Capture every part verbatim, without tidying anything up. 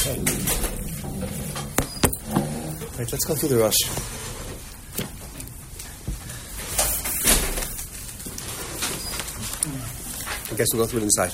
Okay. Right, let's go through the Rosh. I guess we'll go through it inside.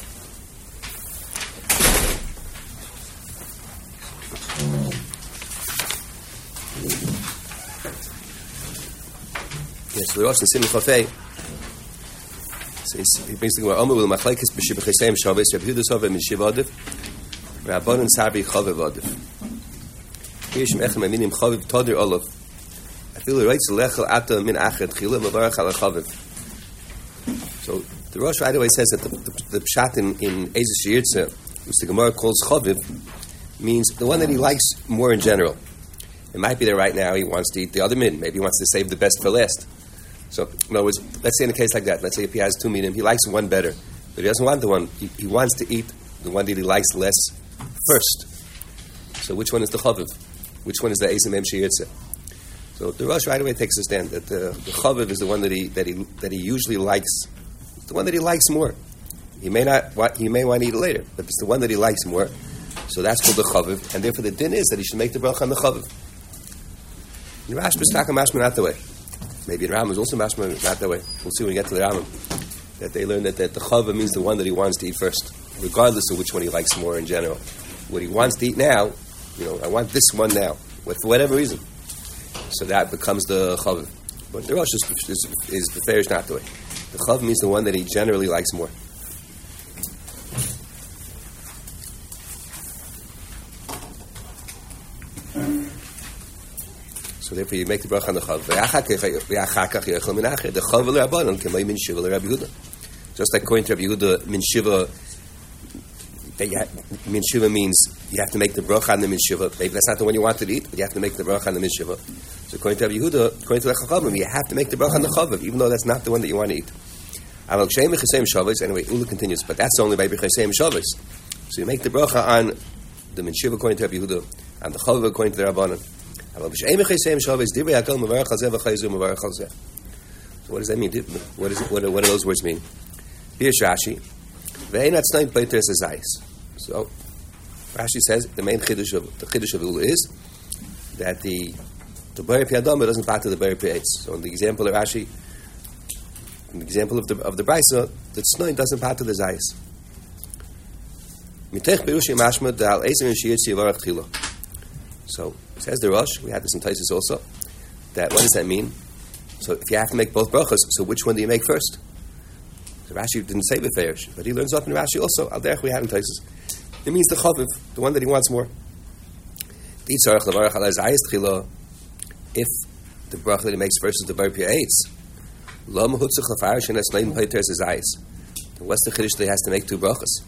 Yes, so the Rosh in Simon Chafei. So he brings the Gemara Omer with Machlekes b'Shivah Chesem Shabbos Reb Yehuda Sova Mishiv Adav Rabbanon Sarbi Chavev Adav. Here Shem Echem Aminim Chavev Todir Olav. I feel the right to lechel ata min achet chila mavarach ala Chavev. So the Rosh right away says that the, the, the pshat in, in Ezer Sheyirtze, which the Gemara calls Chavev, means the one that he likes more in general. It might be that right now he wants to eat the other min. Maybe he wants to save the best for last. So, in other words, let's say in a case like that, let's say if he has two minim, he likes one better, but he doesn't want the one, he, he wants to eat the one that he likes less first. So which one is the chaviv? Which one is the Ezer Mem Sheyirtze? So the Rosh right away takes a stand that the, the chaviv is the one that he that he that he usually likes, the one that he likes more. He may not want, he may want to eat it later, but it's the one that he likes more. So that's called the chaviv, and therefore the din is that he should make the bracha on the chaviv. And Rashi is talking mashma not the way. Maybe in Rambam is also mashma not that way. We'll see when we get to the Rambam. That they learn that, that the chava means the one that he wants to eat first, regardless of which one he likes more in general. What he wants to eat now, you know, I want this one now, for whatever reason. So that becomes the chava. But the Rosh is, is, is the fair is not the way. The chava means the one that he generally likes more. So therefore you make the bracha on the chav. The chav l'Rabbanon k'may min shiva l'Rabbi Yehuda. Just like according to Rabbi Yehuda, min shiva, min shiva means you have to make the bracha on the min shiva. Maybe that's not the one you wanted to eat, but you have to make the bracha on the min shiva. So according to Rabbi Yehuda, according to the Chachamim, you have to make the bracha on the chav, even though that's not the one that you want to eat. Anyway, Ula continues, but that's only by b'chesem Shabbos. So you make the bracha on the min shiva according to Rabbi Yehuda, and the chav according to the Rabbanon. So what does that mean? What, is it, what, what do those words mean? Here's Rashi. So Rashi says the main chiddush of the chiddush of Ula is that the the Bari Piyadama doesn't pater the Bari Piyatz. So in the example of Rashi, in the example of the of the Brisa, the Tznoin doesn't pater the Zayis. So says the Rosh, we had this in Taisus also, that what does that mean? So if you have to make both brachas, so which one do you make first? So Rashi didn't say beferish, but he learns up in Rashi also. Al derech we had in Taisus. It means the chaviv, the one that he wants more. If the bracha that he makes first is the bar piyatz, then what's the chiddush that he has to make two brachas?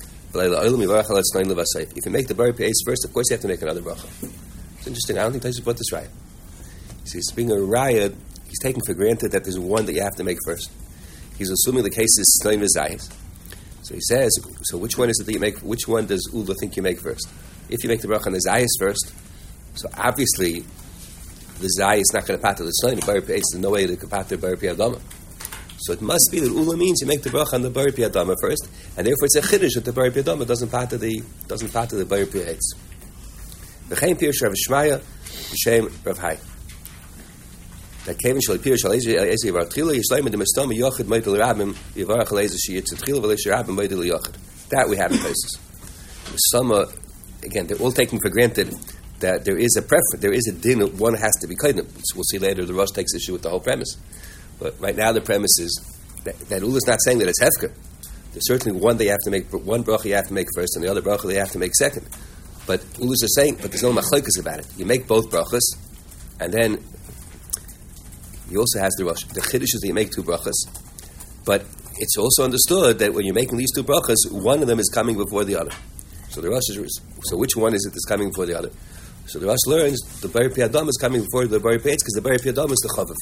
If you make the bar piyatz first, of course you have to make another bracha. It's interesting. I don't think Taisus put this right. He says, being a riot, he's taking for granted that there's one that you have to make first. He's assuming the case is Snoim V'Zayis. So he says, so which one is it that you make? Which one does Ula think you make first? If you make the bracha on the Zayis first, so obviously the Zayis is not going to pater the Snoim. The Bar Piyatz, there's no way to pater Bar Piyadama. So it must be that Ula means you make the bracha on the Bar Piyadama first, and therefore it's a chiddush that the Bar Piyadama doesn't pater the doesn't pater the Bar Piyatz. V'chein pirush Rav Shmaya b'shem Rav Hai. That came in shal pirush shal ezi ezi var tchila yishleim de mestama yochid meidel rabim yivarach lezi sheyitz tchila v'leish rabim meidel yochid. That we have in places. Some, uh, again, they're all taking for granted that there is a preference, there is a din that one has to be kaidem. We'll see later. The Rosh takes issue with the whole premise, but right now the premise is that, that Ula is not saying that it's hefker. There's certainly one they have to make, one bracha you have to make first, and the other bracha they have to make second. But Ulus is saying, but there's no machlokes about it. You make both brachas, and then he also has the Rosh. The chiddush is that you make two brachas, but it's also understood that when you're making these two brachas, one of them is coming before the other. So the Rosh is, so which one is it that's coming before the other? So the Rosh learns the Bar Piyadam is coming before the Bar Piyatz because the Bar Piyadam is the chaviv.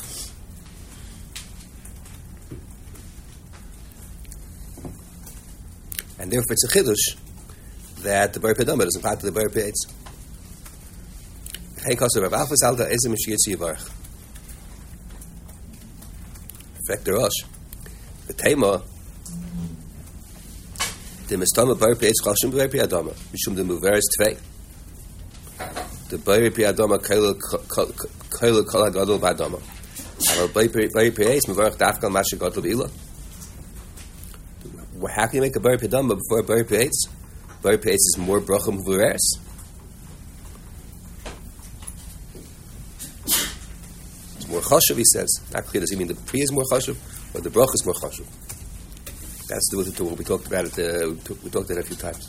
And therefore it's a chiddush that the Bar Piyadam doesn't part of the Bar Piyatz. In fact, the Rosh, the Tema, the Mestama Bar Piyatz Chashim Bar Piyadam, Mishum the Muveres Tvei. the Bari Pri Adama Kaila Kaila Kala Gadol Badama. Our Bari Pri Eitz Mevarach Dafkal Masha Gadol Ila. How can you make a Bari Pri Adama before a Bari Pri Eitz? Bari Pri Eitz is more bracha Muvares. It's more chashuv, he says. Not clear, does he mean the Pri is more chashuv or the bracha is more chashuv? That's to do with what we talked about it. Uh, we, talk, we talked about it a few times.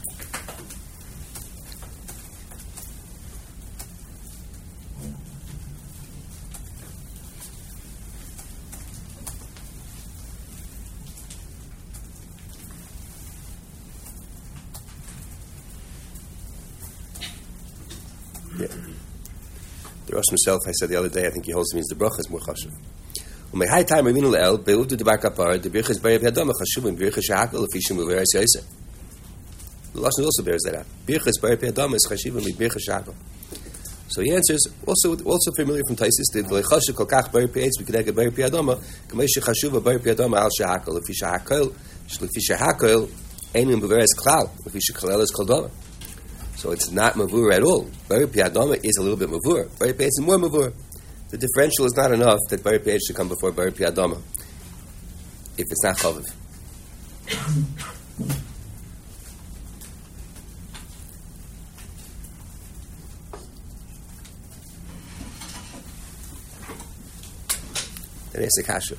Yeah. The Rosh himself, I said the other day, I think he holds means the bracha is more chashuv. My high time Ravinu Le'el, Be'ud to the Bakapar, the Birchas Bari Pri Adama Chashuv, and Birchas Shahakal, Lefishim Uveres Yosef. The Lashon also bears that out. Birchas Bari Pri Adama is Chashiv, and Birchas Shahakal. So he answers, also also familiar from Taisis, the V'lechashu Kolkach Bari Pri Eitz, V'kedeg Bari Pri Adama, K'meish Chashuv, Bari Pri Adama, Al Shahakal, Lefish Shahakal, Lefish Shahakal, Einim Uveres Klal, Lefish Kalel is Kaldama. So it's not Mavur at all. Bari Pri Adama is a little bit Mavur. Bari Pri Eitz is more Mavur. The differential is not enough that Bari Pri Eitz should come before Bari Pri Adama if it's not Chaviv. Then it's a kasha.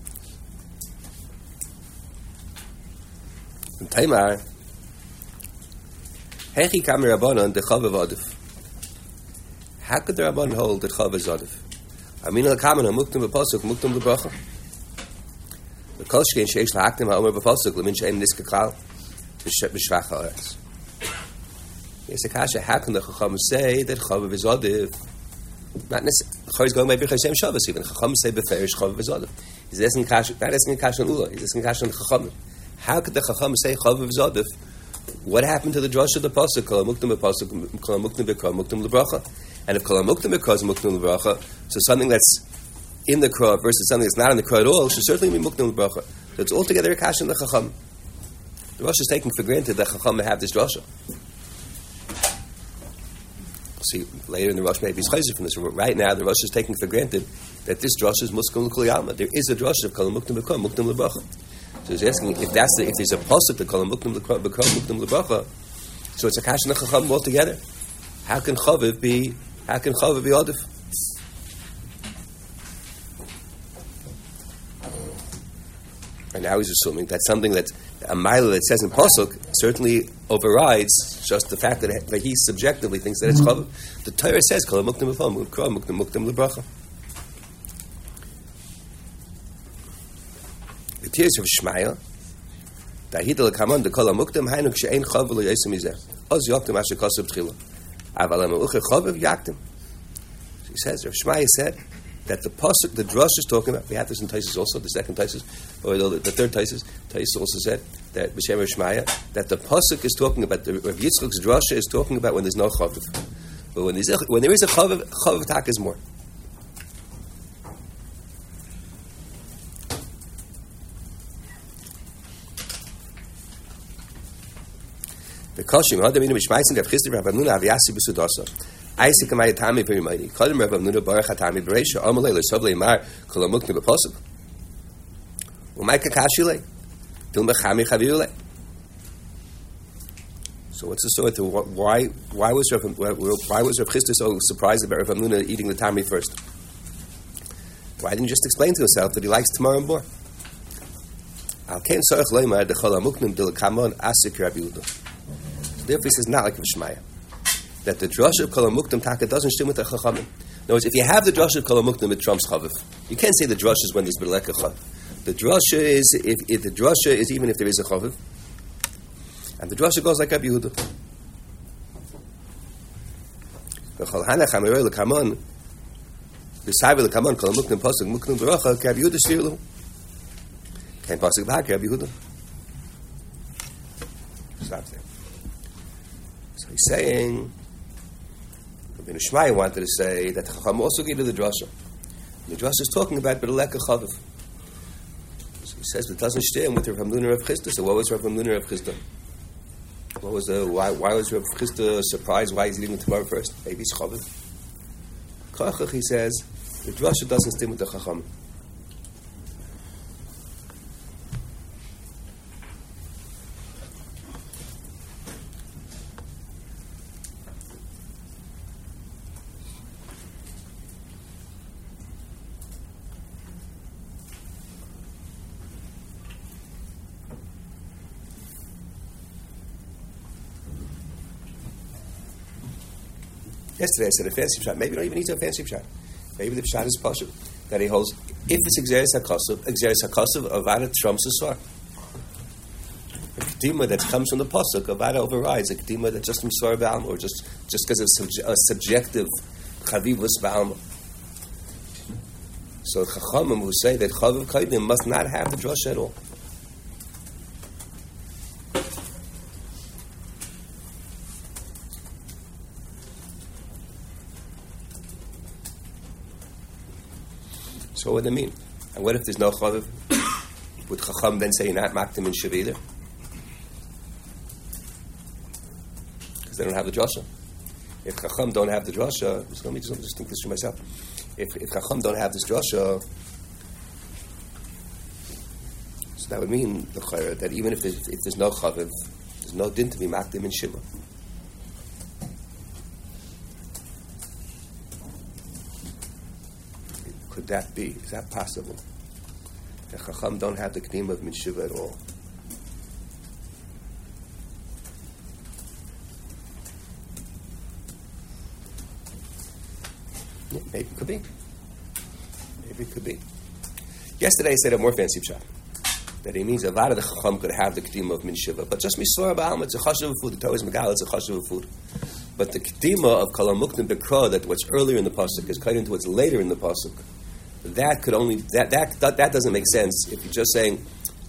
In Taimar, Hechi kam Rabbanon de Chaviv Adif. How could the Rabban hold that Chav is Adif? I mean, Al-Kaman, Muktim B'Pasuk, Muktim B'Bracha. The Kolshkein Sheish L'Haktim HaOmer B'Pasuk, L'min She'en Niska Klal, B'Shvach HaOretz. Yes, Akasha, how can the Chacham say that Chav is Adif? Not necessarily. The Chor is going by Birchas Shem Shabbos even. Chacham say B'Ferish Chav is Adif. He's asking Kasha, not asking Kasha on Ula, he's asking Kasha on Chacham. How could the Chacham say Chav is Adif? What happened to the drush of the pasuk? Kol muktim b'pasuk, kol muktim b'kol, muktim l'bracha. And if kol muktim b'kol is muktim l'bracha, so something that's in the krah versus something that's not in the krah at all should certainly be muktim l'bracha. So it's altogether a kash in the chacham. The Rosh is taking for granted that chacham may have this drasha. See later in the Rosh maybe he's chayzer from this. Right now the Rosh is taking for granted that this drasha is muskum l'kol yalma. There is a drasha of kol muktim b'kol, muktim l'bracha. So he's asking if that's the, if there's a pasuk to call him muktim l'kol, muktim l'bracha, so it's a kash and a chacham altogether. How can chaviv be? How can chaviv be adif? And now he's assuming that something that a mile that says in pasuk certainly overrides just the fact that, that he subjectively thinks that it's chaviv. The Torah says call him muktim l'kol, muktim muktim l'bracha. The tears of Shmaya, Dahid al-Kaman, the Kol HaMuktim, Hainuk she'ein chav lo yosem mizeh. Oz yoktim asher kosev tchila. Aval ha'meuche chaviv yaktim. He says, Rav Shmaya said that the pasuk, the drush is talking about, we have this in Taisus also, the second Taisus, or the, the third Taisus, Taisus also said, that B'Shem Rav Shmaya, that the pasuk is talking about, the Rav Yitzchak's drasha is talking about when there's no chaviv. But when, there's a, when there is a chaviv, chaviv tak is more. The Koshim, Hadam Inu Mishmaisin, Rav Chisda, Rav Amnuna, Aviasi B'Sudasa. Isaac Amaya Tami very mighty. Kodim Rav Amnuna Baruch HaTami B'Reisha, Amalei L'Sovlei Mar, Kol HaMuktim B'Posuk. U'mai Kakashilei, Til Mechami Chavirulei. So what's the story? Why why was Rav why was Rav Chisda so surprised about Rav Amnuna eating the Tami first? Why didn't he just explain to himself that he likes tomorrow more? Al Ken Sorach Leimar, the Kol HaMuktim Dil Kamon Asik Rabbi Yehuda. Therefore, he says not like Shmaya, that the drush of Kol HaMuktim Taka doesn't stem with the Chachamim. In other words, if you have the drush of Kol HaMuktim, it trumps Chaviv. You can't say the drush is when there's B'leka Chaviv. The drush is if, if the drush is even if there is a Chaviv, and the drush goes like Rabbi Yehuda. The Chol Hanach Hamirei L'Kamon, the Saiva L'Kamon Kol HaMuktim Pasuk Muktim B'Racha Rabbi Yehuda Shvirlu. Can't Pasuk B'Hak Rabbi Yehuda. Stop there. So he's saying, Rabbi Shmaya wanted to say that the Chacham also gave to the drasha. The drasha is talking about B'Leka Chaviv. So he says it doesn't stand with Rav Amnuna Rav Chisda. So what was Rav Amnuna Rav Chisda? What was the why? Why was Rav Chisda surprised? Why is he leaving tomorrow first? Maybe it's Chaviv. Kachach, he says, the drasha doesn't stem with the Chacham. Yesterday I said a fancy shot. Maybe you don't even need to have a fancy shot. Maybe the shot is pashut that he holds. If it's exeris hakasav, exeris hakasav, avada trumps a svar. A kedima that comes from the pasuk, avada overrides a kedima that just from svar ba'alma, or just just because of subje- a subjective chavivus ba'alma. So chachamim who say that chaviv kaidim must not have the drasha at all. So what do they mean? And what if there's no chaviv? Would Chacham then say you're not maktim in Shiva either? Because they don't have the drasha. If Chacham don't have the drasha, just let me just, just think this for myself. If, if Chacham don't have this drasha, so that would mean that even if, if there's no chaviv, there's no din to be maktim in Shiva. Could that be? Is that possible? The Chacham don't have the k'nim of Minshiva at all. Yeah, maybe it could be. Maybe it could be. Yesterday I said a more fancy shot. That he means a lot of the Chacham could have the k'dim of Minshiva. But just Misor Ba'alma, it's a chashuv food. The Torah is Megal, it's a chashuv food. But the k'dima of Kalamuktim Bekra, that what's earlier in the pasuk is cut into what's later in the pasuk. That could only that, that that that doesn't make sense if you're just saying.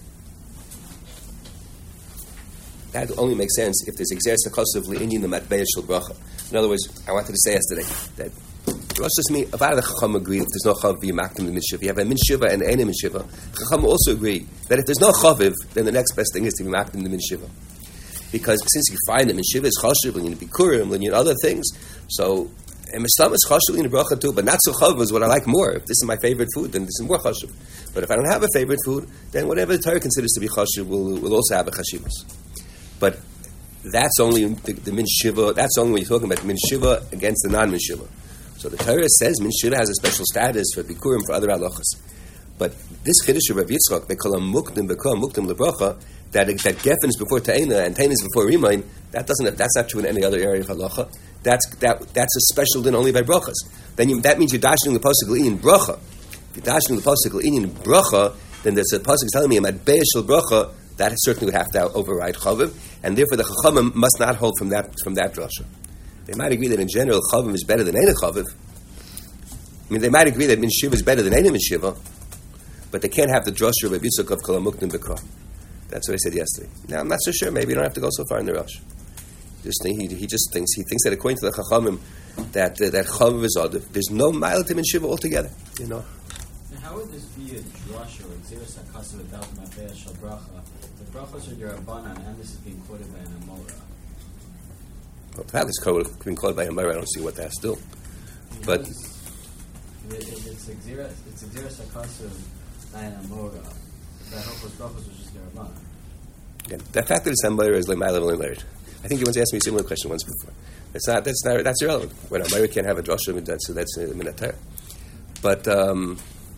That only makes sense if there's exeris hakasav li'inyin the matbeya shel bracha. In other words, I wanted to say yesterday that Rosh me about the Chacham agree if there's no chaviv you maktim the minshiva. You have a minshiva and a minshiva. Chacham also agree that if there's no chaviv, then the next best thing is to be maktim the minshiva. Because since you find that minshiva is chashuv and you need bikurim and you need other things, so. And Mislam is chashuv in the bracha too, but not so chav is what I like more. If this is my favorite food, then this is more chashuv. But if I don't have a favorite food, then whatever the Torah considers to be chashuv will, will also have a chashivas. But that's only the, the min shiva. That's only when you're talking about min shiva against the non min shiva. So the Torah says min shiva has a special status for bikurim for other halachas. But this chiddush of Rav Yitzchak, they call him muktim bekom muktim lebracha. That that gefen is before ta'ina and ta'ina is before rimain. That doesn't. That's not true in any other area of halacha. That's that. That's a special din only by brachas. Then you, that means you're dashing the pasuk l'inyan bracha. If you're dashing the pasuk l'inyan bracha, then there's a pasuk telling me I'm at be'eshel bracha. That certainly would have to override chaviv, and therefore the chachamim must not hold from that from that drasha. They might agree that in general chaviv is better than eina chaviv. I mean, they might agree that min shiva is better than eina min shiva, but they can't have the drasha of Yitzchak of kol hamuktim b'kra. That's what I said yesterday. Now I'm not so sure. Maybe you don't have to go so far in the rush. Just think, he, he just thinks he thinks that according to the Chachamim that uh, that Chaviv is Adif. There's no Ma'alatim in Shiva altogether. You know. Now how would this be a drasha or exeris hakasav without matbeya shel bracha? The brachos are derabanan, and this is being quoted by an amora. Well, the fact it's quoted, being quoted by an amora, I don't see what that's still. But it's exeris, it's exeris hakasav by an amora. The brachos brachos was just derabanan. Yeah, the fact that it's amora is like my level in marriage. I think you once asked me a similar question once before. It's not. That's not. That's irrelevant. When a Amora can't have a drasha, that's that's a minatayr. But um,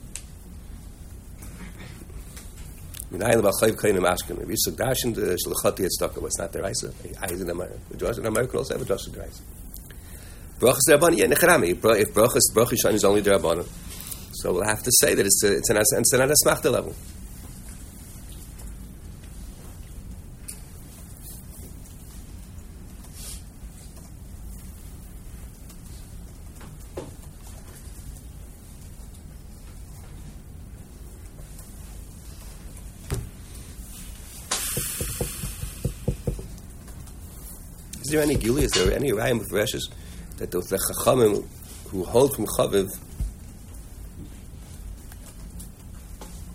Minayim b'chayv kainim ashken. If you sugdashin the shlachati at staka, what's not the raisa? I is an Amora. The drasha in Amora can also have a drasha raisa. Brachas derabbanan. Yeah, necharami. If brachas brachas shine is only derabbanan, so we'll have to say that it's a, it's an it's an asmachta level. Is there any gili? Is there any rayim with reshes that the, the chachamim who hold from chaviv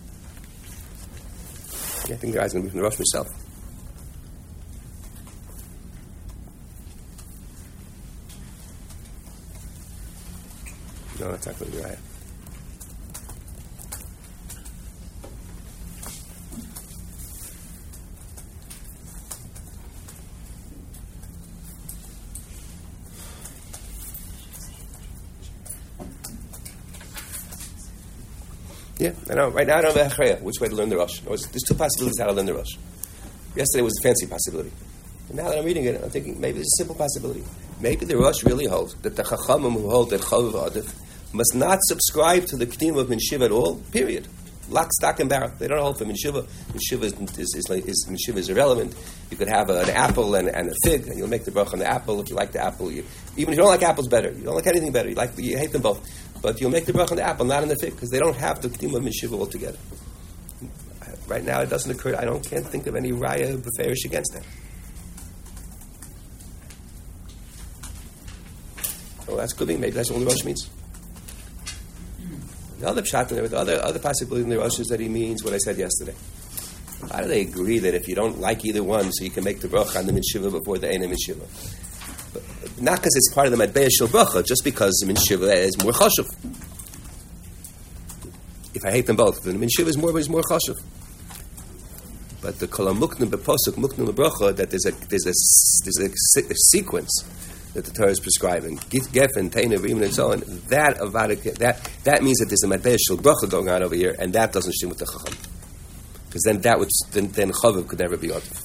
yeah, I think the guy's going to be from the Rosh himself. No, that's not going to be right. Yeah, I know. Right now I don't know which way to learn the Rosh. There's two possibilities how to learn the Rosh. Yesterday was a fancy possibility. And now that I'm reading it, I'm thinking maybe it's a simple possibility. Maybe the Rosh really holds that the Chachamim who hold that Chavav Adif must not subscribe to the K'nim of Minshiva at all, period. Lock, stock, and barrel. They don't hold for Minshiva. Minshiva is, is, is, is, Minshiva is irrelevant. You could have a, an apple and, and a fig, and you'll make the bracha on the apple. If you like the apple, you, even if you don't like apples better, you don't like anything better, you, like, you hate them both. But you'll make the bracha on the apple, not on the fig, because they don't have the K'nim of Minshiva altogether. Right now, it doesn't occur. I don't can't think of any raya beferish against that. Well, that's could be. Maybe that's all the Rosh means. The other pshat in there, the other other possibility in the Rosh is that he means what I said yesterday. How do they agree that if you don't like either one, so you can make the bracha on the minshiva before the eina minshiva? But not because it's part of the matbeya shel bracha, just because the minshiva is more chashuv. If I hate them both, then the minshiva is more is more chashuv. But the kolam muknim beposuk muknim lebracha, that there's a there's a there's a, a sequence that the Torah is prescribing, gefen, teina, v'im, and so on. That avada, that that means that there's a matbeya shel bracha going on over here, and that doesn't shim with the chacham, because then that would then, then chavav could never be otif.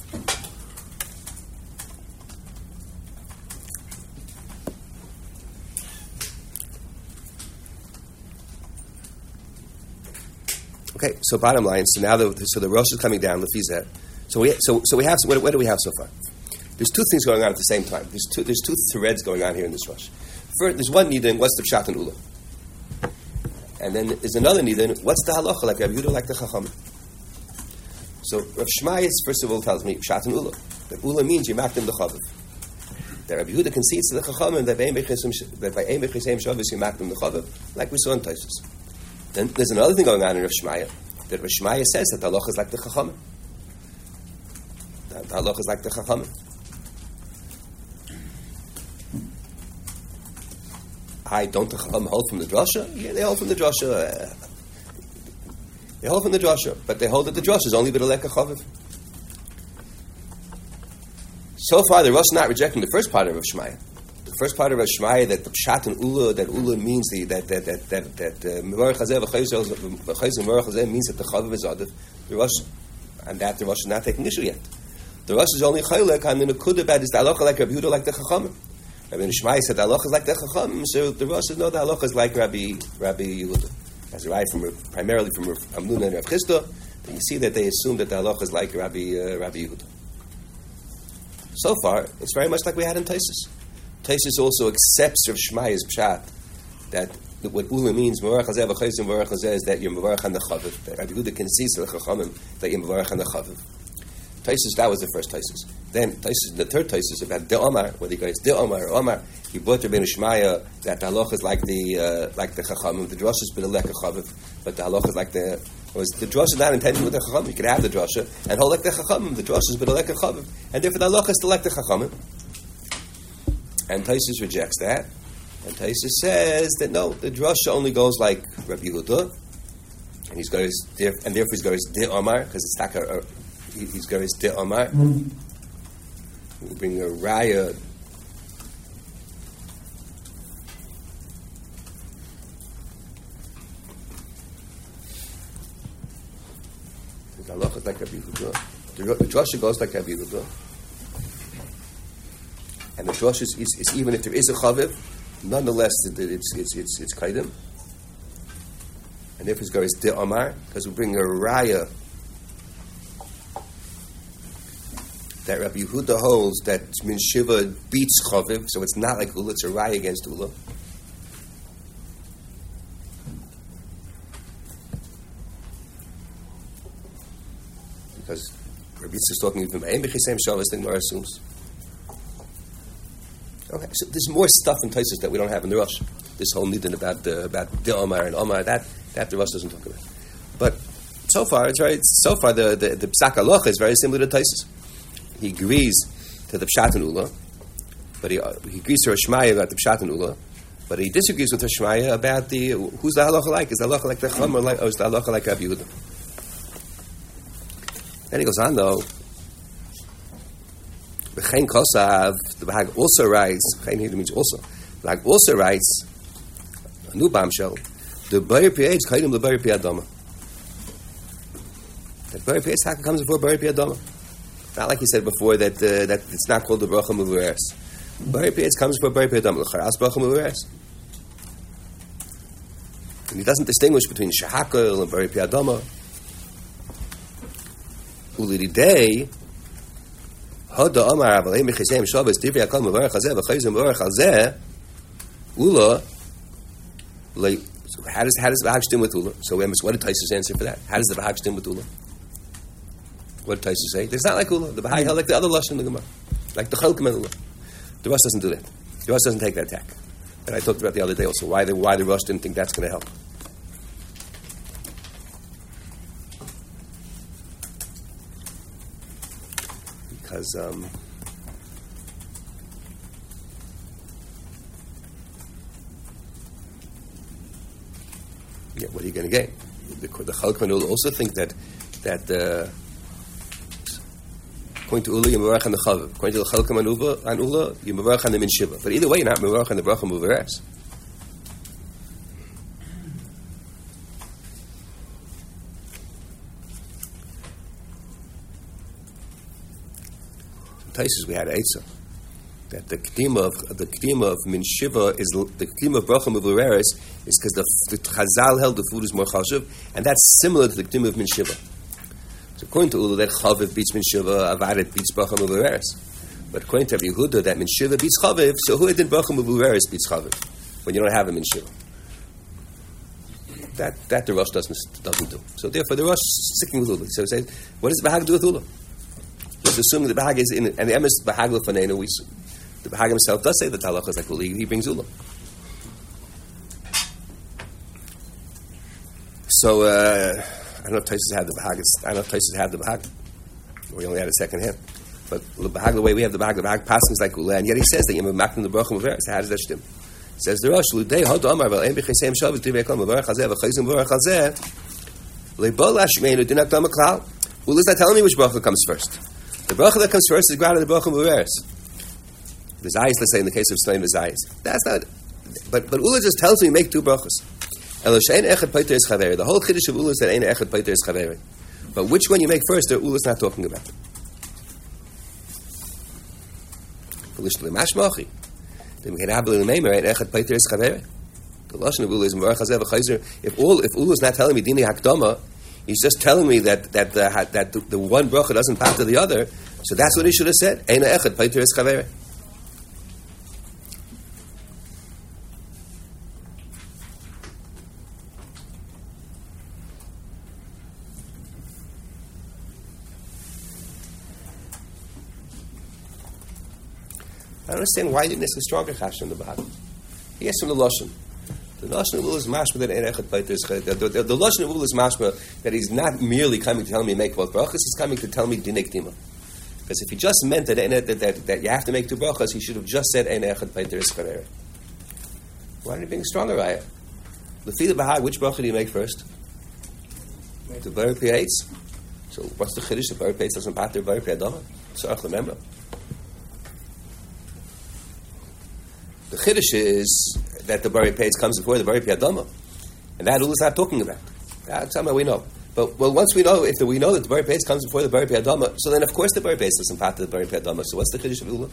Okay, so bottom line. So now the so the Rosh is coming down. Lefizeh. So we so so we have what, what do we have so far? There's two things going on at the same time. There's two there's two threads going on here in this Rosh. First, there's one nidin. What's the pshat and ula? And then there's another nidin. What's the halacha like Rabbi Yehuda like the chacham? So Rav Shmais first of all tells me pshat and ula. That ula means you makdim the chavav. That Rabbi Yehuda concedes to the chacham that by ein b'chisem shabbos you makdim the chavav, like we saw in Tosfos. Then there's another thing going on in Rav Shmaya, that Rav Shmaya says that the halacha is like the chachamim. The halacha is like the chachamim. I don't the chachamim hold from the drasha? Yeah, they hold from the drasha. Uh, they hold from the drasha, but they hold that the drasha is only b'dalek chaviv. So far, the Rosh is not rejecting the first part of Rav Shmaya. The first part of Rav Shmaya, that the pshat and ula, that ula means the that that that that that mevarach hazeh v'chayzel v'chayzel mevarach hazeh means that the chavav is adif. The Rosh, and that the Rosh is not taking issue yet. The Rosh is only chaylek on the nekuda about is the halacha like Rabbi Yehuda like the chachamim. Rabbi Shmaya said the halacha is like the chachamim, so the Rosh says no, the halacha is like Rabbi Rabbi Yehuda. As right from primarily from Amnuna and Rav Chisda, you see that they assume that the halacha is like Rabbi uh, Rabbi Yehuda. So far, it's very much like we had in Tosfos. Tosfos also accepts Rav Shmaya's pshat that what ula means, mevarach hazeh v'chayzim mevarach hazeh, is that you're mevarach on the chaviv. That Rabbi Yehuda concedes to the chachamim that you're mevarach on the chaviv. Tosfos, that was the first Tosfos. Then Tosfos, the third Tosfos about de Omar, whether he goes de Omar or Omar, he brought Rabbi Shmaya that the halacha is like the uh, like the chachamim. The drasha is b'dalek chaviv, but the halacha is like the was the drasha is not intended with the chachamim. You can have the drasha and hold like the chachamim. The drasha is b'dalek chaviv, and therefore the halacha is still like the chachamim. And Tosfos rejects that. And Tosfos says that no, the drasha only goes like Rabbi Yehuda, and he's goes and therefore he's goes de Omar because it's taka. Uh, he's goes de Omar. Mm-hmm. We'll bring a raya. The halacha is like Rabbi Yehuda. The, the drasha goes like Rabbi Yehuda. And the drasha is, is, is even if there is a chaviv, nonetheless it, it's it's it's it's kaidim. And therefore it goes de Omar because we bring a raya that Rabbi Yehuda holds that min shiva beats chaviv, so it's not like ula; it's a raya against ula. Because Rabbi Yitzchak is talking even ein b'chisem shabbos, the Gemara assumes. Okay, so there's more stuff in Tosfos that we don't have in the Rosh. This whole nidin about the about the Omar and Omar that that the Rosh doesn't talk about. But so far, it's very so far the the, the psak halacha is very similar to Tosfos. He agrees to the pshat and ula, but he, he agrees to Rav Shmaya about the pshat and ula, But he disagrees with Rosh Hashanah about the who's the halacha like? Is the halacha like the Chum or, like, or is the halacha like Rabbi Yehuda? Then he goes on though. V'chein kosav, the Bahag also writes. V'chein here means also. The Bahag also writes a new bombshell. The Bayer Piyach kaidim the Bayer Piyadama. That Bayer Piyach comes before Bayer Piyadama. Not like he said before that uh, that it's not called the bracha muveres. Bayer Piyach comes before Bayer Piyadama. L'charas bracha muveres. And he doesn't distinguish between Shahakal and Bayer Piyadama. Ulidei Hada Amar Avalei Mechizem Shabbos Divrei Hakol Mevarach Hazeh V'Chayzim Mevarach Hazeh Ula. Like, so how does how does the Bahag stem with Ula? So what did Taisus answer for that? How does the Bahag stem with Ula? What did Taisus say? It's not like Ula. The Bahag held like the other lashon in the Gemara, like the Chalkim and Ula. The Rosh doesn't do that. The Rosh doesn't take that tack. And I talked about the other day also why the why the Rosh didn't think that's going to help. Because um, yeah, what are you going to get? The, the Chalkman will also think that that uh, according to Ula, you mevarach on the Chaviv. According to the Chalkman and Ula, and Ula, you mevarach on the Min Shiva. But either way, you're not mevarach on the bracha muveres. Taisus we had Eitzah that the kedima of the kedima of Min Shiva is the kedima of bracha muveres is because the, the Chazal held the food is more chashuv, and that's similar to the kedima of Min Shiva. So according to Ula, that Chaviv beats Min Shiva, Avadet beats bracha muveres. But according to Rabbi Yehuda, that Min Shiva beats Chaviv, so who did bracha muveres beats Chaviv when you don't have a Min Shiva? That that the Rosh doesn't doesn't do. So therefore, the Rosh is sticking with Ula. So he says, what does the Bahag do with Ula? Just assuming the Bahag is in it, and the emes Bahag lefanenu, we the Bahag himself does say that halacha is like Ula. He brings Ula. So uh, I don't know if Taisus had the Bahag. I don't know if Taisus had the Bahag. We only had a second half. But the Bahag, the way we have the Bahag, the Bahag passes like Ula, and yet he says that you're makking the bracha muveres. How does that stem? Says the Rosh, Ludei Hod Amar Vel Ein B'Chesem Shabbos Divrei Hakol Mevarach Hazeh V'Chayzim Mevarach Hazeh Leibol Hashmeinu Dinak Dama Klal. Ula's not telling me which bracha comes first. The bracha that comes first is grounded in the bracha muveres. The zayis, let's say in the case of Sneim, the zayis. That's not. But but Ula just tells me make two brachas. Elo she'ein echad paiter es chaveri. The whole chiddush of Ula is that ein echad paiter es chaveri. But which one you make first, the Ula's not talking about. The lashon of Ula is mevarach hazeh v'chayzer. If all if Ula is not telling me dini hakdama, he's just telling me that that the, that the, the one bracha doesn't pass to the other. So that's what he should have said. Ein echad paiter es chaveri. I don't understand why he didn't ask a stronger chashash in the Bahag. He asked from the lashon. The lashon of Ula is mashma that ein echad paiter es chaveri. The, the, the lashon of Ula is mashma that he's not merely coming to tell me make both brachas. He's coming to tell me dinei k'dima. Because if he just meant that, that, that, that you have to make two brachas, he should have just said ein echad paiter es chaveri. Why did he bring a stronger raya? Lefi the Bahag, which bracha do you make first? The Bayer Piyach. So what's the chiddush? The Bayer Piyach doesn't pater Bayer Piyadama. Tzarach l'memra. The chiddush is that the Bayer Piyach comes before the Bayer Piyadama, and that Ula is not talking about. That's something we know. But well, once we know, if the, we know that the Bayer Piyach comes before the Bayer Piyadama, so then of course the Bayer Piyach doesn't pater the Bayer Piyadama. So what's the chiddush of Ula?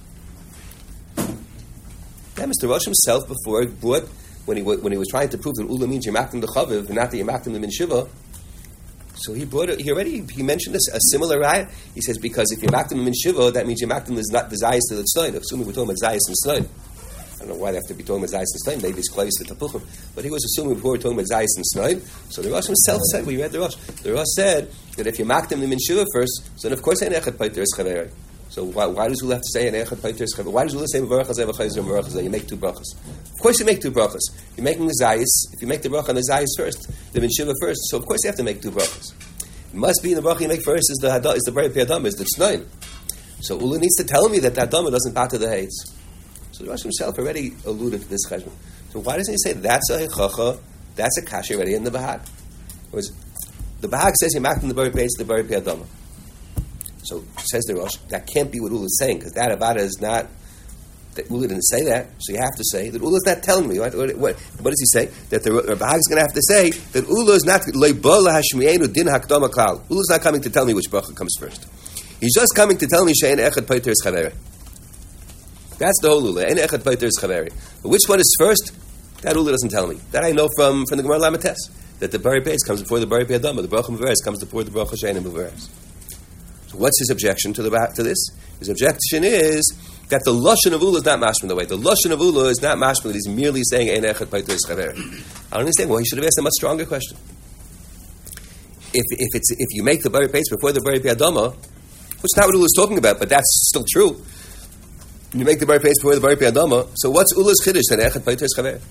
Yeah, Mister Rosh himself before brought when he when he was trying to prove that Ula means Yemaktim the Chaviv and not the Yemaktim the Min Shiva. So he brought it. He already he mentioned this, a similar raya. He says because if Yemaktim the Min Shiva, that means Yemaktim is not the Zayis to the Tznoin. Assuming we're talking about Zayis and Tznoin. I don't know why they have to be talking about Zayis and Tznoin. Maybe it's close to Tapuchim. But he was assuming before we were talking about Zayis and Tznoin. So the Rosh himself said, we read the Rosh. The Rosh said that if you maktim the Min Shiva first, so then of course ein echad paiter es chaveri. So why, why does Ula have to say ein echad paiter es chaveri? Why does Ula say mevarach hazeh v'chayzer mevarach hazeh? You make two brachas. Of course you make two brachas. You're making the Zayis. If you make the bracha on the Zayis first, the Min Shiva first, so of course you have to make two brachas. It must be the bracha you make first is the Hadam, is the Bayer Piyadama, is the Tznoin. So Ula needs to tell me that the Hadama doesn't pater the Heiz. So the Rosh himself already alluded to this cheshbon. So why doesn't he say that's a hechacha, that's a kasha already in the Bahag? Whereas the Bahag says you maked in the Bari Beis, the Bari Piyadama. So says the Rosh, that can't be what Ula is saying, because that Avada is not, that Ula didn't say that, so you have to say that Ula is not telling me. What, what, what, what does he say? That the Bahag is going to have to say that Ula is not, Ula is not coming to tell me which bracha comes first. He's just coming to tell me she'en echad paiter is chaveri. That's the whole Ula. En echad paiter is chaveri. But which one is first? That Ula doesn't tell me. That I know from, from the Gemara Lamates. That the Bari Beis comes before the Bari Piyadama. The bracha Mevares comes before the bracha she'en Mevares. So what's his objection to the to this? His objection is that the lashon of Ula is not mashma the way. The lashon of Ula is not mashma that he's merely saying ein echad paiter is chaveri. I don't understand. Well, he should have asked a much stronger question. If if it's if you make the Bari Beis before the Bari Piyadama, which is not what Ula is talking about, but that's still true. You make the Bari Beis before the Bari Piyadama. So what's Ula's chiddush that echad paiter is chaveri?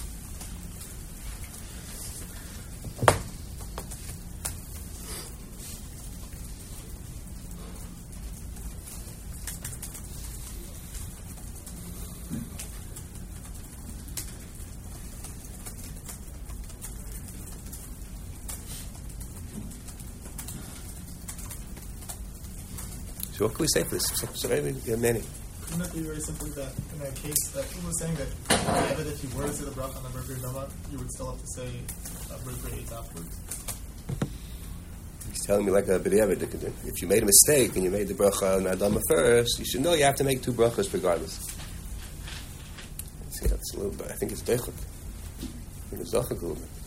So what can we say for this? So, so maybe there are many. Couldn't it be very simply that in a case that he was saying that even if you were to say the bracha on the Bari Piyadama, you would still have to say uh, Bari Piyadama afterwards? He's telling me like a b'diavad. If you made a mistake and you made the bracha on Adama first, you should know you have to make two brachas regardless. Let's see, that's a little bit. I think it's dechuk. I think it's dechuk a little bit.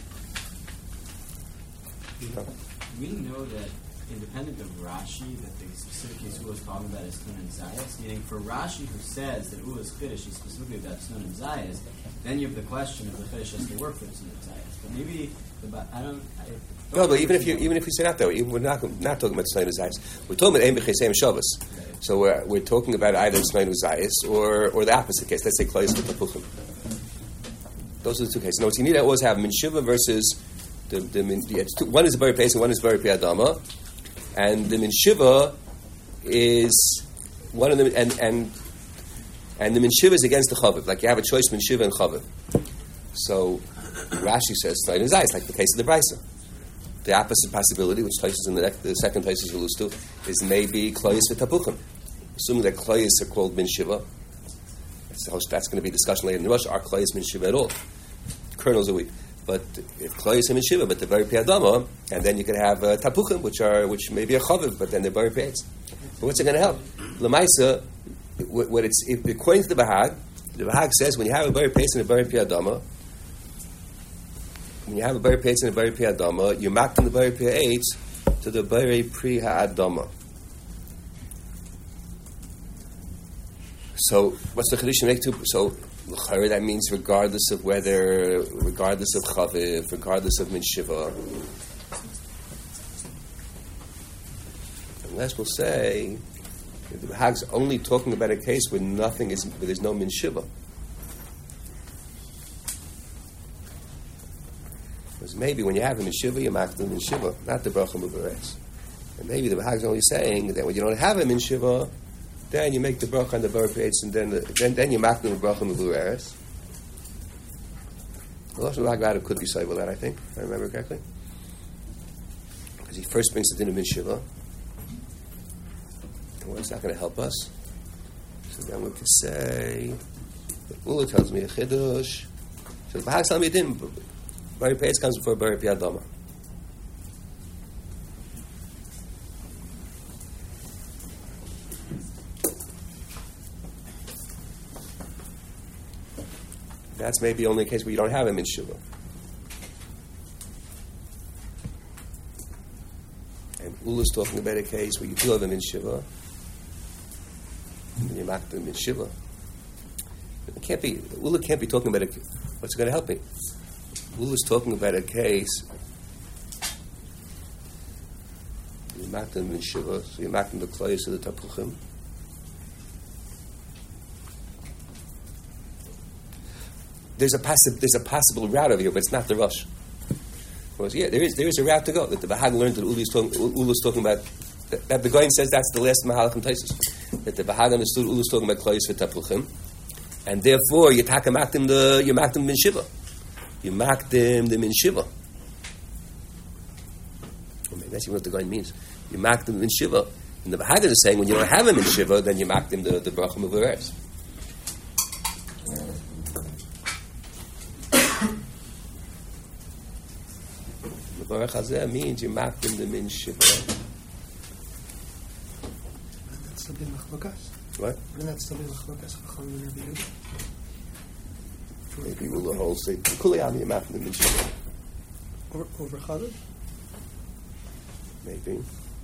No. We know that independent of Rashi, that the specific case Ula is talking about is Tnun and Zayas, meaning for Rashi who says that Ula's Chiddush is specifically about Tnun and Zayas, then you have the question of the Chiddush has to work for Tnun and Zayas. But maybe, the, I don't... I don't no, but even if you even if we say that though, we're not not talking about Tnun and Zayas. We're talking about Ein B'Chesem Shabbos. Right. So we're, we're talking about either Tnun and Zayas or, or the opposite case. Let's say Klois with Tapuchim. Those are the two cases. Notice you need to always have Min Shiva versus the, the, the two, one is Bari Beis and one is Bari Piyadama. And the Min Shiva is one of them, and and and the Min Shiva is against the Chaviv. Like you have a choice, Min Shiva and Chaviv. So Rashi says, it's like the case of the Brisa. The opposite possibility, which places in the, the second place is Ulus too, is maybe Klois v'Tapuchim. Assuming that Klois are called Min Shiva, that's, that's going to be discussion later in the Rosh. Are Klois Min Shiva at all? Kernels are weak. But if Klois and Shiva, but the Bari Piyadama, and then you could have uh, Tapuchim, which are which may be a Chaviv, but then they're Bari Piyadama. But what's it going to help? Lamaisa, what, what it's if, according to the Bahag, the Bahag says when you have a Bari Piyadama and a Bari Piyadama, when you have a Bari Piyadama and a Bari Piyadama, you're marked in the Bari Piyadama to the Bari Pri Ha'adama. So what's the Chiddush make to so? That means regardless of whether, regardless of Chaviv, regardless of Min Shiva. Unless we'll say that the Bahag's only talking about a case where nothing is, where there's no Min Shiva. Because maybe when you have a Min Shiva, you mark the Min Shiva, not the Bracha Mevares. And maybe the Bahag's only saying that when you don't have a Min Shiva, then you make the bracha on the Bari Piyadama, and then the, then then you make the bracha mevureres. The Lashon Haggadah could be said with that, I think, if I remember correctly, because he first brings the din of Min Shiva. Well, it's not going to help us. So then we could say, Ula tells me a chiddush. So the Bahag tells me a din. Bari Piyadama comes before Bari Piyadama. That's maybe only a case where you don't have him in Shiva. And Ula's talking about a case where you do have him in Shiva, and you mark them in Shiva. It can't be, Ula can't be talking about a, what's going to help me? Ula's talking about a case, you mark them in Shiva, so you mark them the Klois of the Tapuchim. There's a, possi- there's a possible route over here, but it's not the Rosh. Because, yeah, there is there is a route to go that the Bahag learned that Ula's talking, Ula's talking about. That, that the Goyen says that's the last Mahalach and Taisus. That the Bahag understood Ula's talking about Klois v'Tapuchim, and therefore you taka makdim the you makdim min shiva. You makdim the min shiva. Well, maybe that's even what the guy means. You makdim min shiva. And the Bahagid is saying when you don't have him in shiva, then you makdim the the bracha mevureres. The Baruch Hazeh means you makdim the min shiva. That's the big machlokas. What? Wouldn't that still be machlokas chacham and Rabbi Yehuda? Maybe we'll the whole say kuliyam you makdim the min shiva. Over over Chazal? Maybe.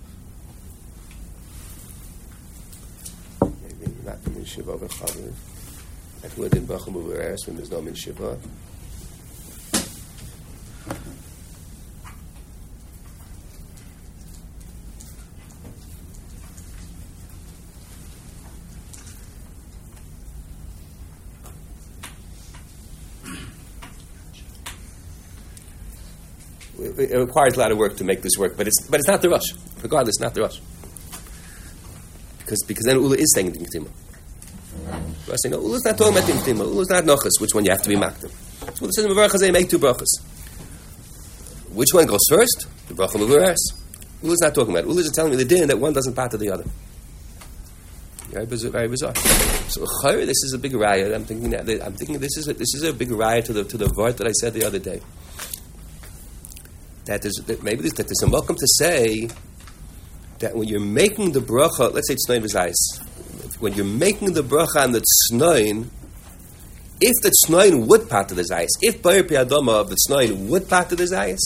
Maybe not the min shiva over Chazal. Like we're in bracha mevureres when there's no min shiva. It requires a lot of work to make this work, but it's but it's not the rush. Regardless, not the rush. Because because then Ula is saying Dinketima. I say no, Ula's not talking about Dinketima. Ula's not Nochas, which one you have to be makdim. So it says in Baruch Hazeh, make two brachas. Which one goes first? The bracha mevureres. Ula's not talking about it. Ula's just telling me the din that one doesn't part to the other. Very bizarre. Very bizarre. So this is a big raya. I'm thinking that I'm thinking this is a, this is a big raya to the to the vart that I said the other day. That, that maybe this, that there's a welcome to say that when you're making the bracha, let's say it's tznoin v'zayis, when you're making the bracha on the tznoin, if the tznoin would part to the zayis, if Bayer Piyadoma of the tznoin would part to the zayis,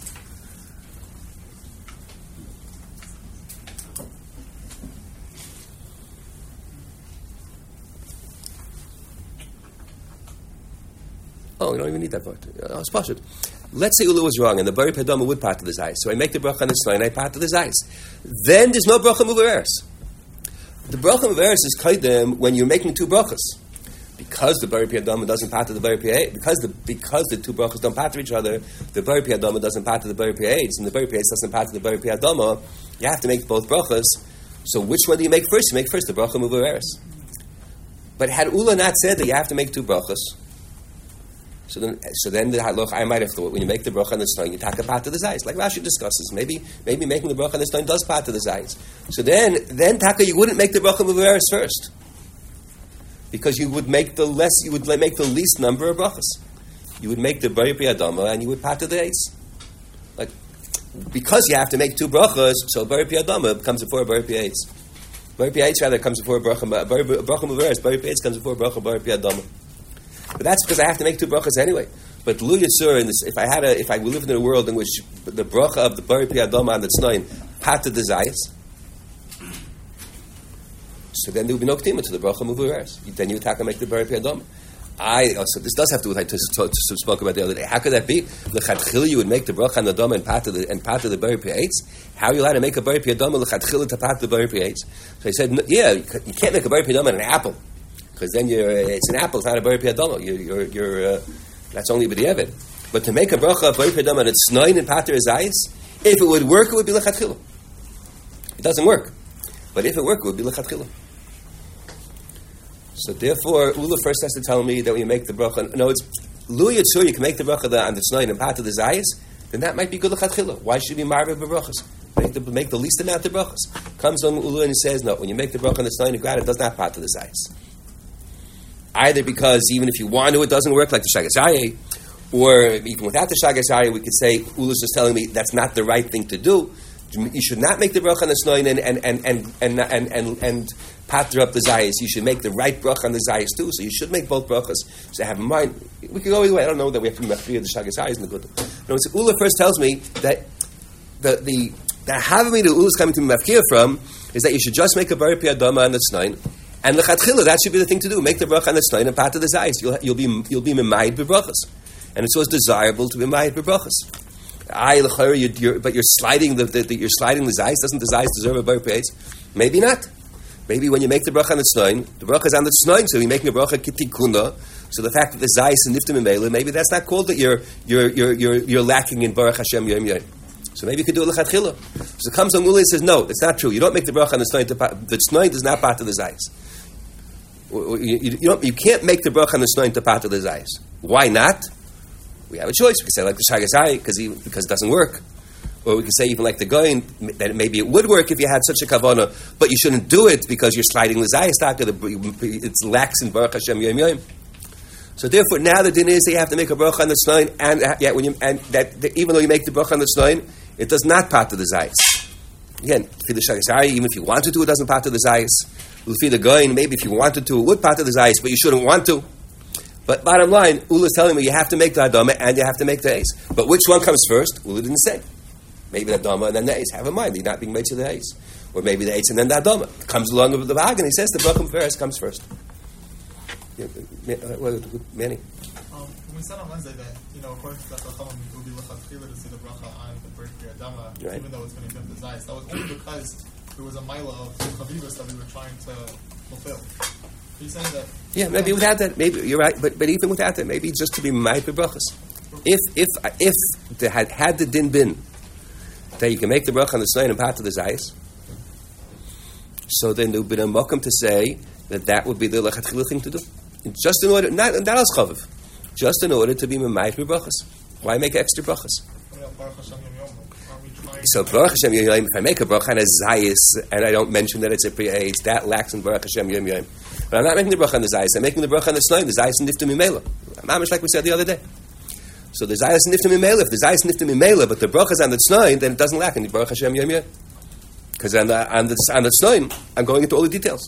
oh, you don't even need that part. Oh, it's possible. Let's say Ula was wrong and the Bari Padama would part to the Zayis. So I make the bracha on the Tznoin and I part to the Zayis. Then there's no bracha mevureres. The bracha mevureres is kaidem when you're making two brachas. Because the Bari Padama doesn't part to the Bari Piyah, because the because the two brachas don't part to each other, the Bari Padama doesn't part to the Bari Piyah, and the Bari Piyah doesn't part to the Bari Padama, you have to make both brachas. So which one do you make first? You make first the bracha mevureres. But had Ula not said that you have to make two brachas, So then, so then the halach I might have thought when you make the bracha on the tznoin, you take a part to the zayis, like Rashi discusses. Maybe, maybe making the bracha on the tznoin does part to the zayis. So then, then taka you wouldn't make the bracha mevureres first, because you would make the less, you would make the least number of brachas. You would make the bari piyadama and you would part to the eitz. Like because you have to make two brachas, so bari piyadama becomes before bari piyatz. Bari piyatz rather comes before bracha bracha mevureres. Bari piyatz comes before bracha bari piyadama. But that's because I have to make two brachas anyway. But Lu Yisur, in this, if I had a, if I lived in a world in which the bracha of the Bari Piyadama and the Tznoin part to the Zayis, so then there would be no ktima to the bracha mevureres. Then you would have to make the Bari Piyadama. I also this does have to do with what I just, just spoke about the other day. How could that be? L'chadchila you would make the bracha on the dama and part to the and part of the Bari Piyatz. How are you allowed to make a Bari Piyadama l'chadchila to part of the Bari Piyatz? So he said, yeah, you can't make a Bari Piyadama on an apple. Because then you're, it's an apple, it's not a Bari Piyadama. You're, you're, you're, uh, that's only b'diavad. But to make a bracha of Bari Piyadama and it's tznoin and pater zayis, if it would work, it would be l'chadchila. It doesn't work. But if it worked, it would be l'chadchila. So therefore, Ula first has to tell me that when you make the bracha, no, it's Lu Yitzur, you can make the bracha on the tznoin and pater the zayis, then that might be good l'chadchila. Why should you be marveh b'brachas? Make the, make the least amount of brachas. Comes on Ula and he says, no, when you make the bracha on the tznoin and grad, it does not pater the zayis. Either because even if you want to, it doesn't work like the Shagasayeh, or even without the Shagasayeh, we could say, Ula's just telling me that's not the right thing to do. You should not make the bracha on the tznoin and and and and and and, and, and patter up the zayis. You should make the right bracha on the zayis too. So you should make both brachas. So have in mind, we could go either way. I don't know that we have to be machriya the Shagasayeh in the good. No, so Ula first tells me that the the the havami that Ula is coming to be machriya from is that you should just make a bari piyadama on the tznoin. And l'chadchila, that should be the thing to do. Make the bracha on the tznoin and part of the zayis. You'll, you'll be you'll be memayid b'brachas, and it's always desirable to be memayid b'brachas. I l'chayr, you're, you're, but you're sliding the, the, the you're sliding the zayis. Doesn't the zayis deserve a bar piyatz? Maybe not. Maybe when you make the bracha on the tznoin, the bracha is on the tznoin, so you're making a bracha kitikuna. So the fact that the zayis and niftim imela, maybe that's not called that you're you're you're you're, you're lacking in baruch Hashem yom yom. So maybe you could do it l'chadchila. So it comes on Ula and says, no, it's not true. You don't make the bracha on the tznoin. The tznoin does not part of the zayis. you, you, you, don't, you can't make the bracha on the snoin to part of the zayis. Why not? We have a choice. We can say like the shagasai because because it doesn't work, or we can say even like the goyin that maybe it would work if you had such a kavana, but you shouldn't do it because you're sliding the zayis taka. It's lax in baruch Hashem yom yom. So therefore, now the din is that you have to make a bracha on the snoin, and yeah, when you and that, that even though you make the bracha on the snoin, it does not part of the zayis. Again, for the shagasai, even if you wanted to, it doesn't part of the zayis. For the goyin, maybe if you wanted to, it would part of the zayis, but you shouldn't want to. But bottom line, Ula is telling me you have to make the Adama and you have to make the Ace. But which one comes first? Ula didn't say. Maybe the Adama and then the Ace. Have in mind, you're not being made to the Ace. Or maybe the Ace and then the Adama. It comes along with the Bag, and he says the Brachim first comes first. Yeah, Manny? Um, we said on Wednesday that, you know, according to the Chacham, it would be lechatchila to see the bracha on the birthday Adama, right. even though it's going to give the Zayis. That was only because there was a mila of Chavivas that we were trying to fulfill. He's saying that. Yeah, maybe without that, maybe you're right. But but even without that, maybe just to be ma'it brachas. If if if the, had had the din been that you can make the bracha on the snoin and part of the zayis, so then there would be a mokum to say that that would be the lechatchila thing to do, just in order not not as chaviv, just in order to be ma'it brachas. Why make extra brachas? So Baruch Hashem Yom Yom, if I make a bracha on a zayis and I don't mention that it's a pre-age, that lacks in Baruch Hashem Yom Yom. But I'm not making the bracha on the zayis. I'm making the bracha on the snoin. The zayis and nifta mimela. Mamish like we said the other day. So the zayis and nifta mimela. If the zayis and nifta mimela, but the bracha is on the snoin, then it doesn't lack in Baruch Hashem Yom Yom. Because on the on the on the snoin, I'm going into all the details.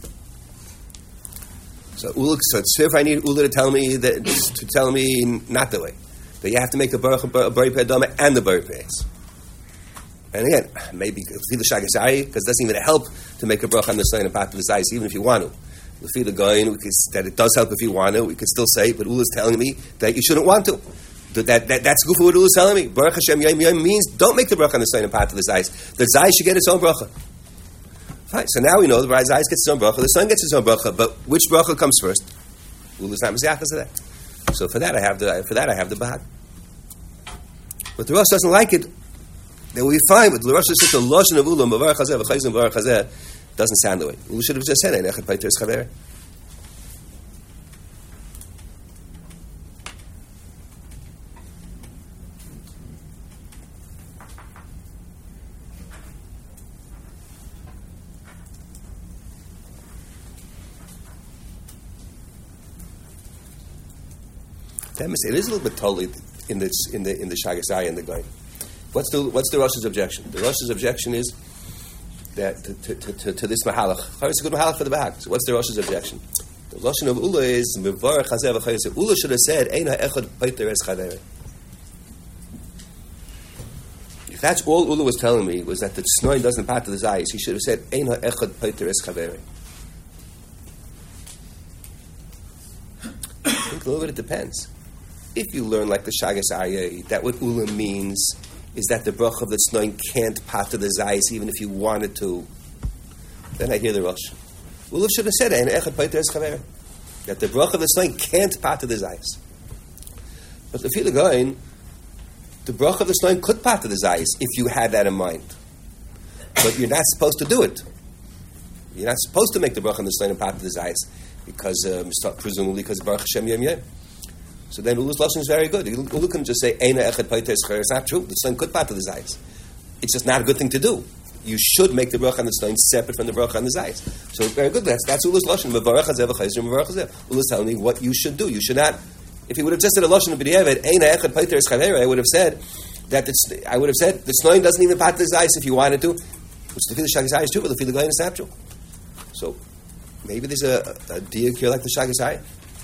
So Ula, so it's fair if I need Ula to tell me that to tell me not the way that you have to make the bracha a bari pedama and the bari peis. And again, maybe the shagasai because it doesn't even help to make a bracha on the snoin and part of the zayis, even if you want to. The goyin, that it does help if you want to. We could still say, but Ula is telling me that you shouldn't want to. That, that, that that's good for what Ula is telling me. Baruch Hashem Yom Yom means don't make the bracha on the snoin and part of the zayis. The zayis should get its own bracha. Fine. So now we know the zayis gets its own bracha, the snoin gets its own bracha. But which bracha comes first? Ula is not mizachas of that. So for that I have the for that I have the bahag. But the Rosh doesn't like it. They will be fine, but the Rosh says the lashon of Ula Mavar Chazeh v'Chayzim Mavar Chazeh doesn't sound the way. Ula should have just said Ein Echad Paiter Es Chaver. It is a little bit totally in the in the in the Shagasai and the Goyin. What's the what's the Rosh's objection? The Rosh's objection is that to, to, to, to, to this mahalach. It's a good mahalach for the back. So what's the Rosh's objection? The lashon of Ula is mevarach hazeh v'chayis. Ula should have said ein ha'echad paiter es chaver. If that's all Ula was telling me was that the snoin doesn't part to the zayis, he should have said ein ha'echad paiter es chaver. I think a little bit it depends. If you learn like the Shagas Aryeh, that what Ula means is that the bracha of the snoin can't part to the zayis even if you wanted to, then I hear the Rosh. Ula should have said that the bracha of the snoin can't part to the zayis. But if you're going, the bracha of the snoin could part to the zayis if you had that in mind. But you're not supposed to do it. You're not supposed to make the bracha of the snoin and part to the zayis because um, presumably because Baruch Hashem Yom Yom. So then Ula's lashon is very good. Ula can just say Eina Echad Paiter Es Chaver. It's not true. The snoin could part to the zayis. It's just not a good thing to do. You should make the bracha on the snoin separate from the bracha on the zayis. So very good. That's that's Ula's lashon. Mevarach hazeh v'chayzim mevarach hazeh. Ula's telling me what you should do. You should not. If he would have just said a lashon of b'diavad Eina Echad Paiter Es Chaver, I would have said that it's, I would have said the snoin doesn't even part to the zayis if you wanted to. Which the feel the Shagas is true, but the feel the is not true. So maybe there's a, a diuk here like the Shagas Aryeh.